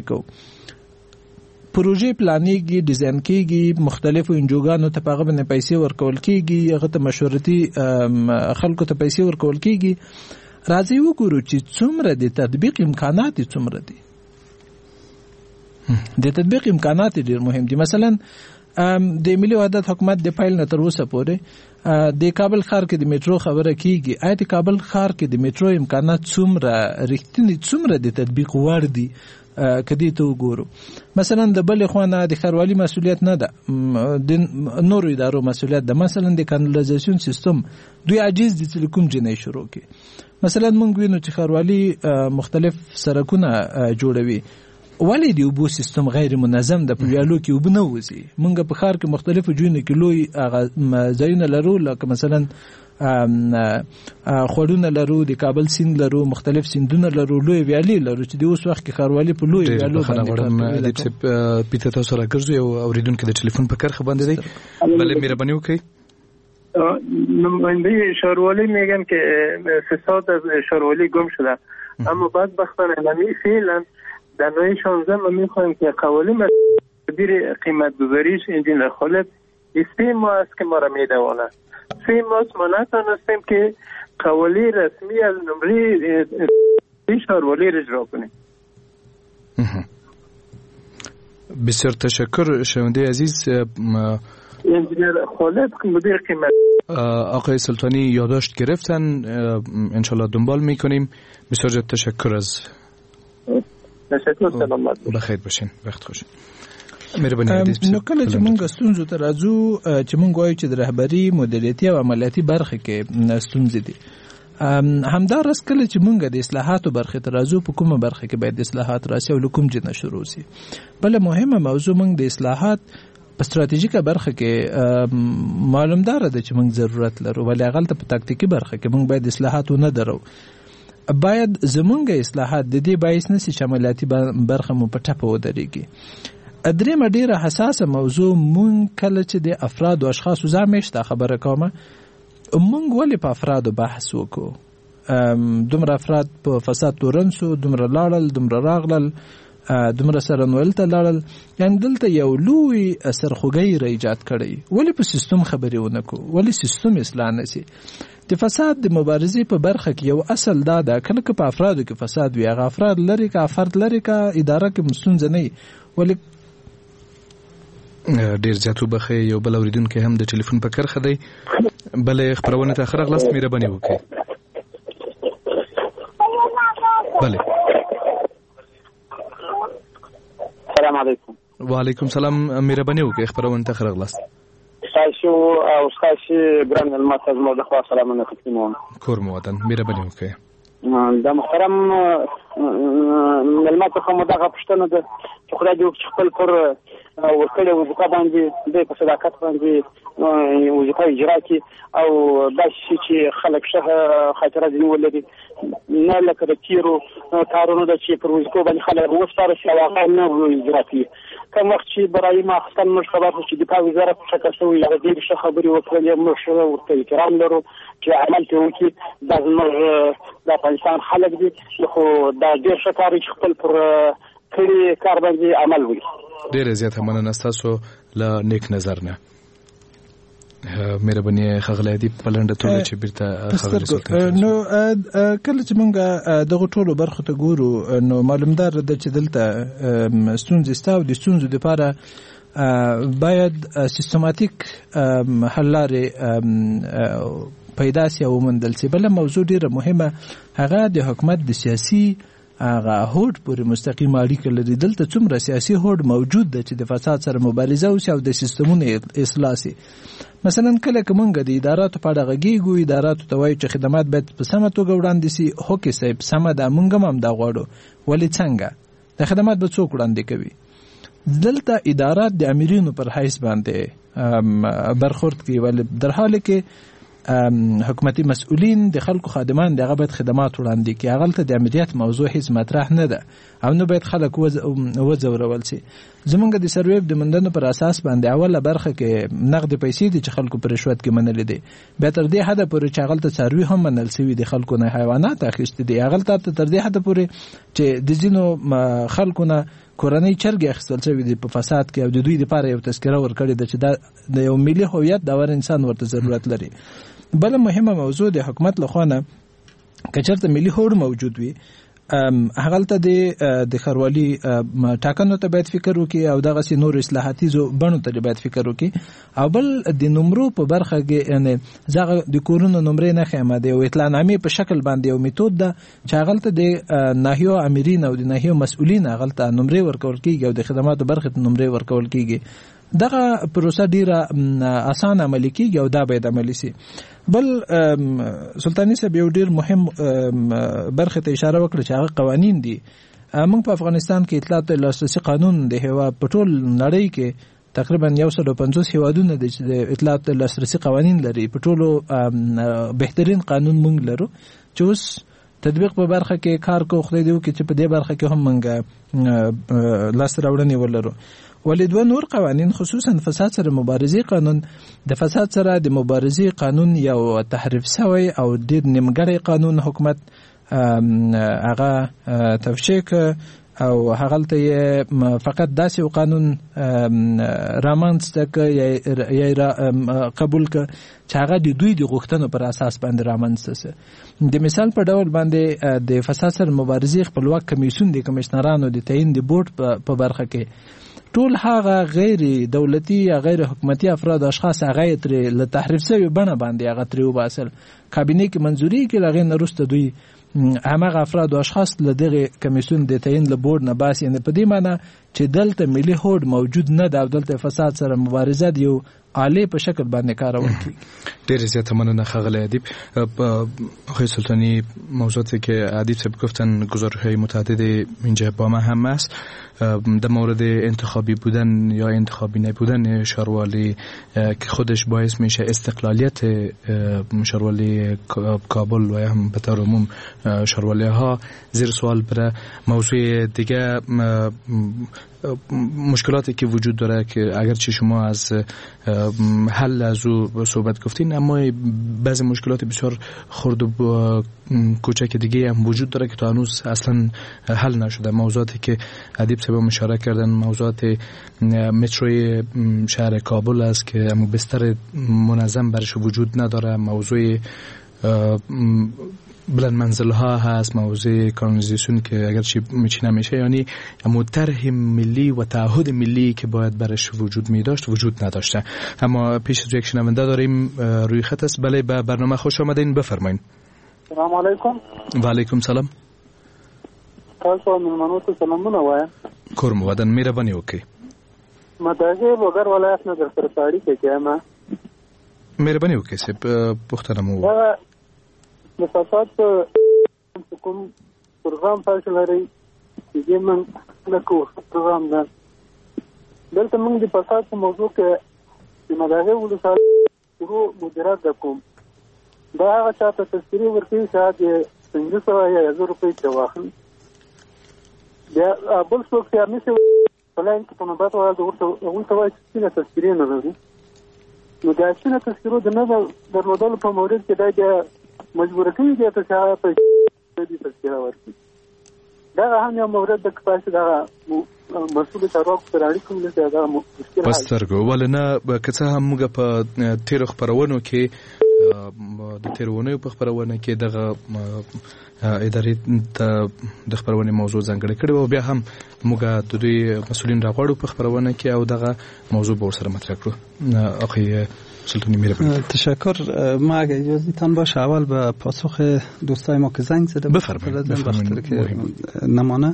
کوو، پروژې پلانېږي، ډیزاین کېږي، مختلفو انجوګانو ته په هغه باندې پیسې ورکول کېږي، هغه ته مشورتي خلکو ته پیسې ورکول کېږي. راځئ وګورو چې څومره د تطبیق امکانات څومره دي. د تطبیق امکانات ډېر مهم دي. مثلا د ملي وحدت حکومت د پیل نه تر اوسه پورې د کابل ښار کې د میټرو خبره کیږي، آیا د کابل ښار کې د میټرو امکانات څومره رښتینی څومره د تطبیق وړ دي کدی ته وګورو. مثلا د بلې خوا نه د ښاروالي مسؤلیت نه ده، د نورو ادارو مسؤلیت ده. مثلا د کانالیزاسیون سیستم دوی عاجز دي چې کوم جنۍ شروع کړي. مثلا موږ وینو چې ښاروالي مختلف سړکونه جوړوي، ولې د اوبو سیستم غیر منظم ده، په ویالو کې اوبه نه وځي. موږ په ښار کې مختلفو ځایونو کې لوی ځایونه لرو، لکه مثلا خوړونه لرو، د کابل سیند لرو، مختلف سیندونه لرو، لوی ویالې لرو چې د اوس وخت کې ښاروالي په لوی ویالو باندې پیته تاسو راګرځو. یو اوریدونکو د ټلیفون په کرخه باندې دی، بله مهرباني وکړئ. نماینده ښاروالي میگن که فساد از ښاروالي گم شده، اما بدبختانه نمی فعلا در نوع 16 ما میخوایم که قوانین مدیر قیمت گذاریش انجینر خالد 3 ماه است که ما را میدواند. 3 ماه ما نتونستیم که قوانین رسمی از نمره ښاروالي اجرا کنیم. بسیار تشکر شنونده عزیز. انجینر خالد مدیر قیمت. آقای سلطانی یادداشت گرفتن، انشالله دنبال میکنیم. بسیار تشکر از تشکر. سلامت بخیر باشین، وقت خوش. نو کله چې موږ ستونزو ته راځو، چې موږ وایو چې د رهبري، مدیریتي او عملیاتي برخه کې ستونزې دي، همداراز کله چې موږ د اصلاحاتو برخه ته راځو، په کومه برخه کې باید اصلاحات راسي او له کوم ځای نه شروع سي. بله مهمه موضوع موږ د اصلاحات په ستراتیژیکه برخه کې معلومدار ده چې موږ ضرورت لرو، ولې هغلته په تاکتیکي برخه کې موږ باید اصلاحات ونه درو. باید زمونږ اصلاحات د دې باعث نشي چې عملیاتي برخه مو په ټپه ودرېږي. درېمه ډیره حساسه موضوع، مونږ کله چې د افراد او اشخاصو زمیشته خبره کومه، مونږ ولې په افرادو بحث وکړو؟ دومره افراد په فساد تورن سو، دومره لاړل، دومره راغلل، دومره سره نویل ته لاړل، یعنې دلته یو لوی سرخوږی را ایجاد کړی. ولې په سیستم خبرې ونه کړو؟ ولې سیستم اصلاح نشي؟ د فساد د مبارزې په برخه کې یو اصل دا ده، کله که په افرادو کې فساد وي، هغه افراد لري که فرد لري که اداره کې ستونزه نه وي، ولې ډیر زیات وبخې یو بل اوریدونکو هم د ټلیفون په کرخه دی بل خبرونه ته اخر غلست مهرباني وکړئ. بله السلام علیکم. وعلیکم سلام مهرباني وکړئ خبرونه ته اخر غلست تاسو او تاسو ګران المساز مو د خوا سلامونه تقدیموم. کور مو وطن مهرباني وکړئ. د محترم ملمت خو مدغه پښتنه ده چې خدای دې خپل پر ورکړې وظیفه باندې د په صداقت باندې وظیفه اجرا کړي او دا چې خلک شه خاطره دي ولري نه لکه د تیرو کارونو د چې پر وظیفه باندې خلک وسپاره شي او هغه نه اجرا کړي. کوم وخت چې برای ما خپل مشتبه چې د پاوی وزارت څخه شوی د دې څه خبري وکړلې موږ ورته احترام لرو چې عمل ته وکړي د موږ د افغانستان خلک دي خو دا ډېر ښه کار چې خپل پر کړي کار باندې عمل وکړي. ډېر زیات مننه تاسو له نیک نظر نه مهرباني خغله دي پلند ټول چې بیرته خبرې نو کله چې موږ دغه ټولو برخو ته ګورو نو معلومدار ده چې دلته ستونزې ستاو د ستونزو لپاره باید سیستماتیک حل لارې پیدا سي او ومندل سي. بل موضوع ډیره مهمه هغه د حکومت د سیاسي هغه هوډ پورې مستقیم اړیکه لري. دلته څومره سیاسي هوډ موجود ده چې د فساد سره مبارزه وشي او د سیستمونو اصلاح سي. مثلا کله کومګ د اداراتو په اړه غږیږو اداراتو ته وایي چې خدمات باید په سمه توګه وړاندې سي هوکې صاحب سمه ده مونږ هم دا غواړو ولې څنګه د خدمات به څوک وړاندې کوي. دلته ادارات د امیرینو پر حیث باندې برخورد کوي ولې در حال کې حکومتي مسؤلین د خلکو خادمان دغه باید خدمات وړاندې کوي. هغه ته د امنیت موضوع هیڅ مطرح نه ده او نو باید خلک وځورول شي. زمونږ د سروې د مندنو پر اساس باندې اوله برخه کې نقد پیسې دي چې خلکو پر رشوت کې منل دي به تر دې حد پورې چې هغه ته سروې هم منل شوی دي خلکو نه حیوانات اخیستي دي هغه ته تر دې حد پورې چې د ځینو خلکو نه کورنۍ چرګ اخیستل شوی دی په فساد کې او د دوی لپاره یو تذکره ورکړی ده چې دا د یو ملي هویت د ور انسان ورته ضرورت لري. بل مهمه موضوع د حکومت لخوانه کچرته ملي هوډ موجود وي هغه ته د خروالي ټاکنو ته باید فکر وکړي او دغه سي نور اصلاحاتي بڼو ته باید فکر وکړي او بل د نمبرو په برخه کې یعنی زغه د کورونو نمبر نه خېمه دی او اطلاع نامې په شکل باندې یو میتود ده چې هغه ته د ناحیو امرین او د ناحیو مسؤلین هغه ته نمبر ورکول کیږي او د خدماتو برخه ته نمبر ورکول کیږي. دغه پروسه ډیره اسانه عملي کیږي او دا باید عملي سي. بل سلطانی صاحب یو ډیر مهم برخه ته اشاره وکړه چې هغه قوانین دي. موږ په افغانستان کې اطلاعات لاسرسي قانون د هوا په ټول نړۍ کې تقریبا 150 هیوادونه دي چې د اطلاعات لاسرسي قوانین لري. په ټولو بهترین قانون موږ لرو چې اوس تطبیق په برخه کې کار کوو خدای دې وکړي چې په دې برخه کې هم موږ لاس راوړنې ولرو. ولې دوه نور قوانین خصوصا فساد سره مبارزه قانون د فساد سره د مبارزه قانون یو تحریف شوی او ډیر نیمګړی قانون حکومت هغه توشیک او هغه ته فقط داسې قانون رامنځته یا قبول ک چې هغه د دوی د غوښتنو پر اساس باندې رامنځته سي. د مثال په ډول باندې د فساد سره مبارزه خپلواک کمیسیون د کمشنرانو د تعیین د بورډ په برخه کې ټول هغه غیر دولتي یا غیر حکومتي افراد اشخاص هغه تر له تحریف سوی بڼه باندې هغه تر وباسل کابینه کې منځوري کې لغې نرسته دوی همغه افراد او اشخاص له دغه کمیسیون د تعیین له بورډ نه باسي. نه په دې معنی چې دلته ملي هوډ موجود نه ده او دلته فساد سره مبارزه دی یو عالی په شکل باندې کارول کی. ډیر زیات مننه خغله ادیب. آقای سلطانی موضوعی که ادیب صاحب گفتن گزارش‌های متعدد اینجا با ما هم است در مورد انتخابی بودن یا انتخابی نبودن شاروالی که خودش باعث میشه استقلالیت شاروالی کابل و هم به طور عموم شاروالی ها زیر سوال بره. موضوع دیگه مشکلاتی که وجود داره که اگرچه شما از حل از او صحبت گفتین اما بعضی مشکلات بسیار خرد و کوچک دیگه هم وجود داره که تا هنوز اصلا حل نشده. موضوعاتی که ادیب صاحب اشاره کردن موضوعات متروی شهر کابل است که اما بستر منظم برش وجود نداره. موضوع بلند منزل ها هست، موضوع کانالیزاسیون که اگرچه میچینه میشه، یعنی اما طرح ملی و تعهد ملی که باید برش وجود می داشت وجود نداشته. اما پیش از یک شنونده داریم روی خط است. بله، به برنامه خوش آمدین، بفرمایید. سلام علیکم. و علیکم سلام. تاسو مېلمنو ته سلامونه وایم. کورم ودان مهرباني وکړئ. مداغه وګر ولایت نه در سره اړیکه کوم. مهرباني وکړئ چې پوښتنه مو د فساد کوم پروګرام تاسو لري چې من نه کوم پروګرام ده. دلته موږ د فساد په موضوع کې د مداغه ولایت ورو مدیریت کوم. دا هغه چاته تذکری ورکړي چې 500 یا 1000 روپۍ ته واخلي. بیا بل څوک چې همیشه پلان کې په نوبت وایي ورته وایي چې تذکری نه لري. نو دا چې تذکرو د نه درلودلو په مورد کې دا د مجبور کوي چې تاسو په دې تذکره ورکړي. دا هم یو مورد د کپاسي دا مسؤل چارواکو سره اړیکه لري. دا مشکل پسترګو ولنه که څه هم موږ په تیر خبرونو کې د تیرونې په خبرونه کې دغه ادارې د خبرونه موضوع ځانګړې کړې او بیا هم موږ د دوی مسؤلین راغړو په خبرونه کې او دغه موضوع به سره مطرح کړو. اخی سلطانی مهربانی. تشکر. ما اگه اجازهتان باشه اول به پاسخ دوستای ما که زنگ زده بفرمایید که نمانه.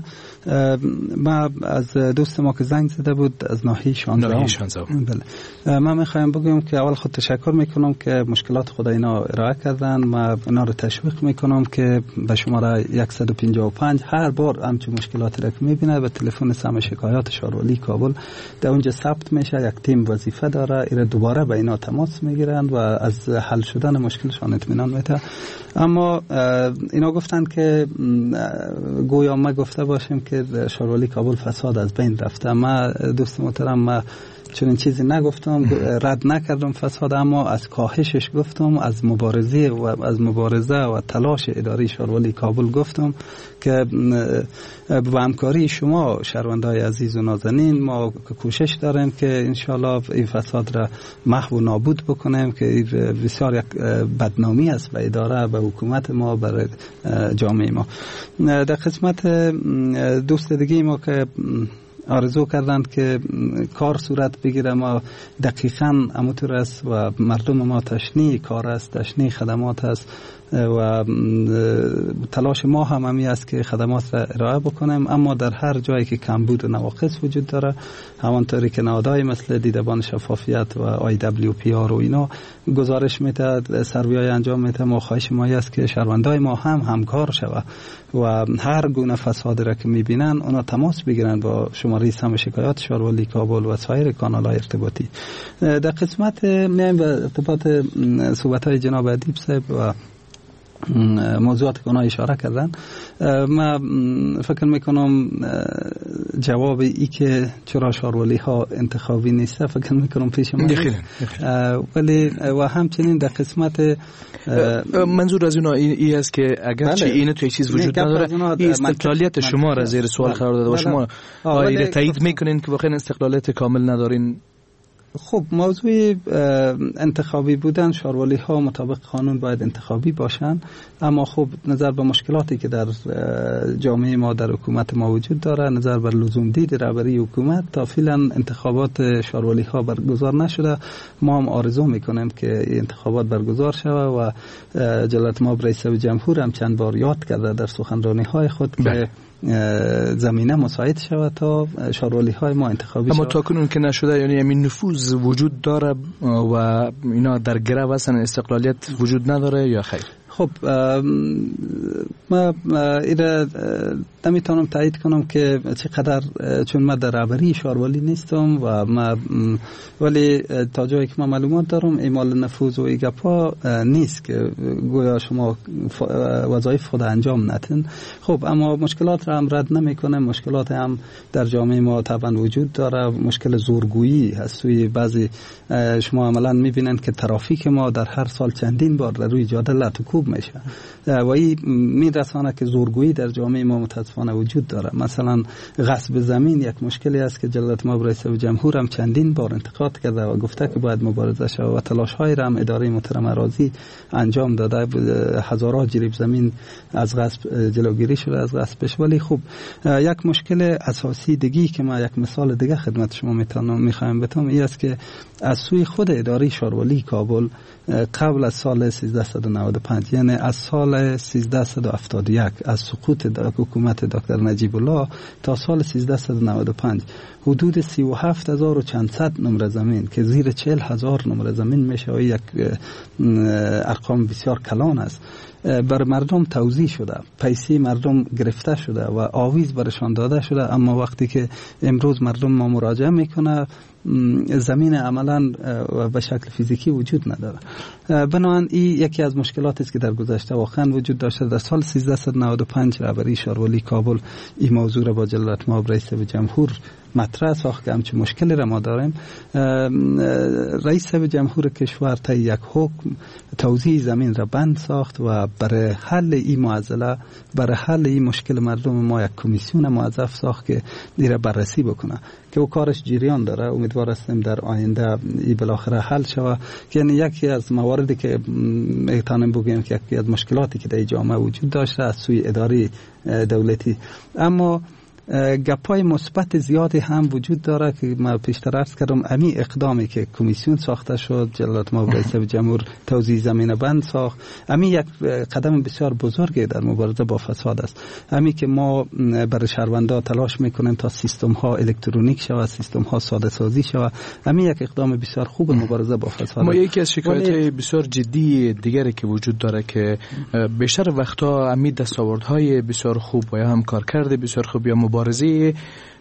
ما از دوست ما که زنگ زده بود از ناحیه 16. بله. من میخوایم بگم که اول خود تشکر میکنم که مشکلات خود اینا ارائه کردن. ما اینا رو تشویق میکنم که به شماره 155 هر بار همچین مشکلاتی را که میبینه به تلفن سم شکایات شارولی کابل در اونجا ثبت میشه. یک تیم وظیفه داره، اینا دوباره به اینا تماس میگیرند و از حل شدن مشکلشان اطمینان میده. اما اینا گفتن که گویا ما گفته باشیم که شارولی کابل فساد از بین رفته. ما دوست محترم، ما چنین چیزی نگفتم، رد نکردم فساد، اما از کاهشش گفتم، از مبارزه و تلاش اداری شارولی کابل گفتم که با همکاری شما شهروندای عزیز و نازنین ما کوشش داریم که انشالله این فساد را محو و نابود بکنیم که بسیار یک بدنامی است به اداره، به حکومت ما، برای جامعه ما. در قسمت دوست دیگه ما که آرزو کردند که کار صورت بگیره، ما دقیقاً همونطور است و مردم ما تشنی کار است، تشنی خدمات است و تلاش ما هم همی است که خدمات را ارائه بکنیم. اما در هر جایی که کمبود و نواقص وجود داره، همانطوری که نهادهای مثل دیدبان شفافیت و IWPR و اینا گزارش میده، سروی‌های انجام میده، ما خواهش ما است که شهروندای ما هم همکار شود و هر گونه فسادی را که میبینن اونا تماس بگیرن با شماره سم شکایات شارولی کابل و سایر کانال‌های ارتباطی. در قسمت میایم به ارتباط صحبت‌های جناب ادیب صاحب و موضوعات که اونا اشاره کردن. من فکر میکنم جواب ای که چرا شارولی ها انتخابی نیست فکر میکنم پیش ما ولی و همچنین در قسمت منظور از اونا این است که اگرچه این توی چیز وجود نداره، این استقلالیت شما را زیر سوال قرار داده و شما آیا تایید میکنین که واقعا استقلالیت کامل ندارین؟ خب موضوع انتخابی بودن، شارولی ها مطابق قانون باید انتخابی باشن، اما خب نظر به مشکلاتی که در جامعه ما، در حکومت ما وجود داره، نظر بر لزوم دید رهبری حکومت، تا فعلا انتخابات شارولی ها برگزار نشده. ما هم آرزو میکنیم که انتخابات برگزار شود و جلالت مآب رئیس جمهور هم چند بار یاد کرده در سخنرانی های خود که زمینه مساعد شود تا شارولی های ما انتخابی شود. اما تا کنون که نشده، یعنی همین نفوذ وجود داره و اینا در گره هستن، استقلالیت وجود نداره یا خیر؟ خب ما ایره نمیتونم تایید کنم که چقدر، چون من در رهبری شارولی نیستم و ما ولی تا جایی که من معلومات دارم ایمال نفوذ و ایگپا نیست که گویا شما وظایف خود انجام ندین. خب اما مشکلات را هم رد نمی کنم، مشکلات هم در جامعه ما طبعا وجود داره. مشکل زورگویی هست سوی بعضی، شما عملا میبینن که ترافیک ما در هر سال چندین بار در روی جاده لتوکو خوب میشه و این میرسانه که زورگویی در جامعه ما متاسفانه وجود داره. مثلا غصب زمین یک مشکلی است که جلالت مآب رئیس جمهور هم چندین بار انتقاد کرده و گفته که باید مبارزه شود و تلاش‌های را هم اداره محترم اراضی انجام داده. هزارها جریب زمین از غصب جلوگیری شده از غصبش. ولی خب یک مشکل اساسی دیگه که ما یک مثال دیگه خدمت شما میخوایم بتم این است که از سوی خود اداره شاروالی کابل قبل از سال 1395 یعنی از سال 1371 از سقوط حکومت دکتر نجیب الله تا سال 1395 حدود 37,000 و چند صد نمره زمین که زیر 40,000 نمره زمین میشه و یک ارقام بسیار کلان است بر مردم توزیع شده، پیسه مردم گرفته شده و آویز برشان داده شده. اما وقتی که امروز مردم ما مراجعه میکنه زمین عملا به شکل فیزیکی وجود نداره. بنابراین این یکی از مشکلاتی است که در گذشته واقعا وجود داشته. در سال 1395 رهبری شاروالی کابل این موضوع را با جلالت مآب رئیس جمهور مطرح ساخت که همچین مشکلی را ما داریم. رئیس جمهور کشور تا یک حکم توزیع زمین را بند ساخت و برای حل این معضله، برای حل این مشکل مردم ما یک کمیسیون موظف ساخت که دیره بررسی بکنه که او کارش جریان داره. امیدوار هستیم در آینده این بالاخره حل شود. که یعنی یکی از مواردی که میتونیم بگیم که یکی از مشکلاتی که در جامعه وجود داشته از سوی اداره دولتی. اما گپای مثبت زیادی هم وجود داره که ما پیشتر عرض کردم. امی اقدامی که کمیسیون ساخته شد، جلالت مآب رئیس جمهور توزیع زمین بند ساخت، امی یک قدم بسیار بزرگی در مبارزه با فساد است. امی که ما برای شهروندان تلاش میکنیم تا سیستم ها الکترونیک شود، سیستم ها ساده سازی شود، امی یک اقدام بسیار خوب مبارزه با فساد. ما یکی از شکایت‌های بسیار جدی دیگری که وجود داره که بیشتر وقتا امی دستاوردهای بسیار خوب و یا هم کارکرد بسیار خوب یا مبارزه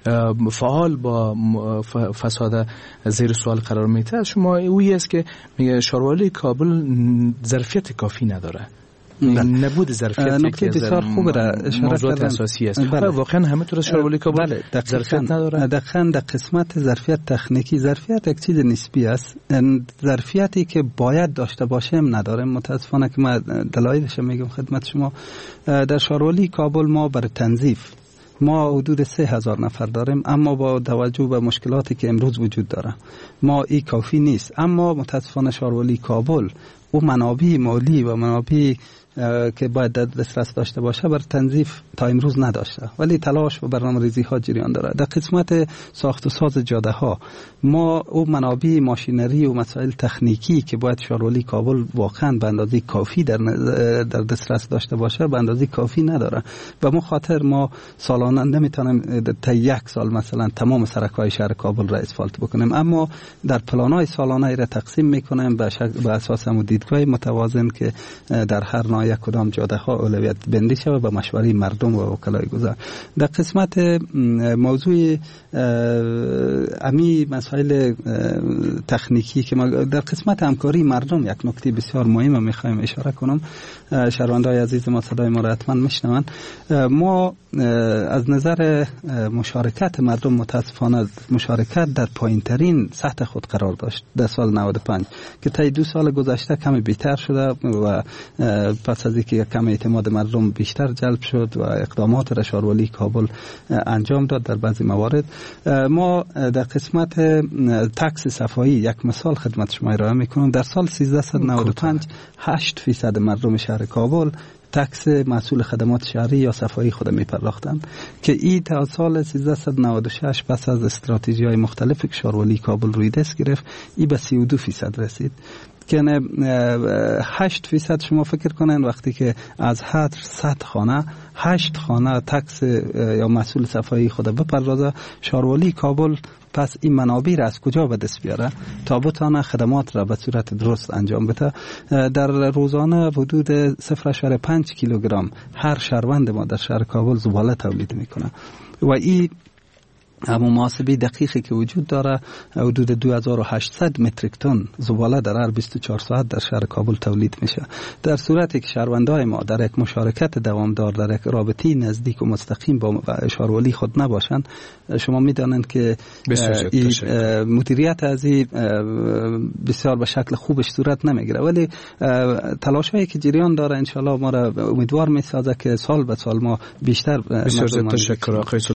فعال با فساد زیر سوال قرار میده. شما اویی است که میگه شاروالی کابل ظرفیت کافی نداره. نبود ظرفیت نکته بسیار خوب را موضوعات اساسی است. واقعا همینطور شاروالی کابل ظرفیت نداره. دقیقاً در قسمت ظرفیت تکنیکی، ظرفیت یک چیز نسبی است. ظرفیتی که باید داشته باشیم نداریم. متاسفانه که ما دلایلش میگم خدمت شما. در شاروالی کابل ما برای تنظیف ما حدود 3,000 نفر داریم، اما با توجه به مشکلاتی که امروز وجود داره ما این کافی نیست. اما متاسفانه شاروالی کابل او منابع مالی و منابع که باید دسترس داشته باشه بر تنظیف تا امروز نداشته، ولی تلاش و برنامه‌ریزی ها جریان داره. در قسمت ساخت و ساز جاده ها ما او منابع ماشینری و مسائل تکنیکی که باید شاروالی کابل واقعا به اندازه کافی در دسترس داشته باشه به اندازه کافی نداره. به ما خاطر ما سالانه نمیتونیم تا یک سال مثلا تمام سرک‌های شهر کابل را اسفالت بکنیم، اما در پلان‌های سالانه را تقسیم میکنیم به اساس دیدگاه متوازن که در هر یک کدام جاده ها اولویت بندی شود به مشوره مردم و وکلای گذار. در قسمت موضوع امی مسائل تکنیکی که ما در قسمت همکاری مردم یک نکته بسیار مهم میخوایم اشاره کنم. شهروندای عزیز ما صدای ما را حتما میشنون. ما از نظر مشارکت مردم متاسفانه مشارکت در پایینترین سطح خود قرار داشت در سال 95 که تا 2 سال گذشته کمی بهتر شده و پس از اینکه کم اعتماد مردم بیشتر جلب شد و اقدامات را شاروالی کابل انجام داد در بعضی موارد. ما در قسمت تکس صفایی یک مثال خدمت شما ارائه میکنم. در سال 1395 8% مردم شهر کابل تکس مسئول خدمات شهری یا صفایی خود می پرداختند که این تا سال 1396 پس از استراتژی‌های مختلف که شاروالی کابل روی دست گرفت این به 32% رسید. که 8% شما فکر کنین وقتی که از هر 100 خانه 8 خانه تکس یا مسئول صفایی خود بپردازه، شاروالی کابل پس این منابع را از کجا به دست بیاره تا بتانه خدمات را به صورت درست انجام بده؟ در روزانه حدود 0.5 کیلوگرم هر شهروند ما در شهر کابل زباله تولید میکنه و این اما محاسبه دقیقی که وجود داره حدود 2800 متریک تن زباله در هر 24 ساعت در شهر کابل تولید میشه. در صورتی که شهروندای ما در یک مشارکت دوامدار در یک رابطه نزدیک و مستقیم با شهرولی خود نباشند، شما میدانند که مدیریت از این بسیار به شکل خوبش صورت نمیگیره. ولی تلاشایی که جریان داره انشالله ما را امیدوار میسازه که سال به سال ما بیشتر. بسیار تشکر آقای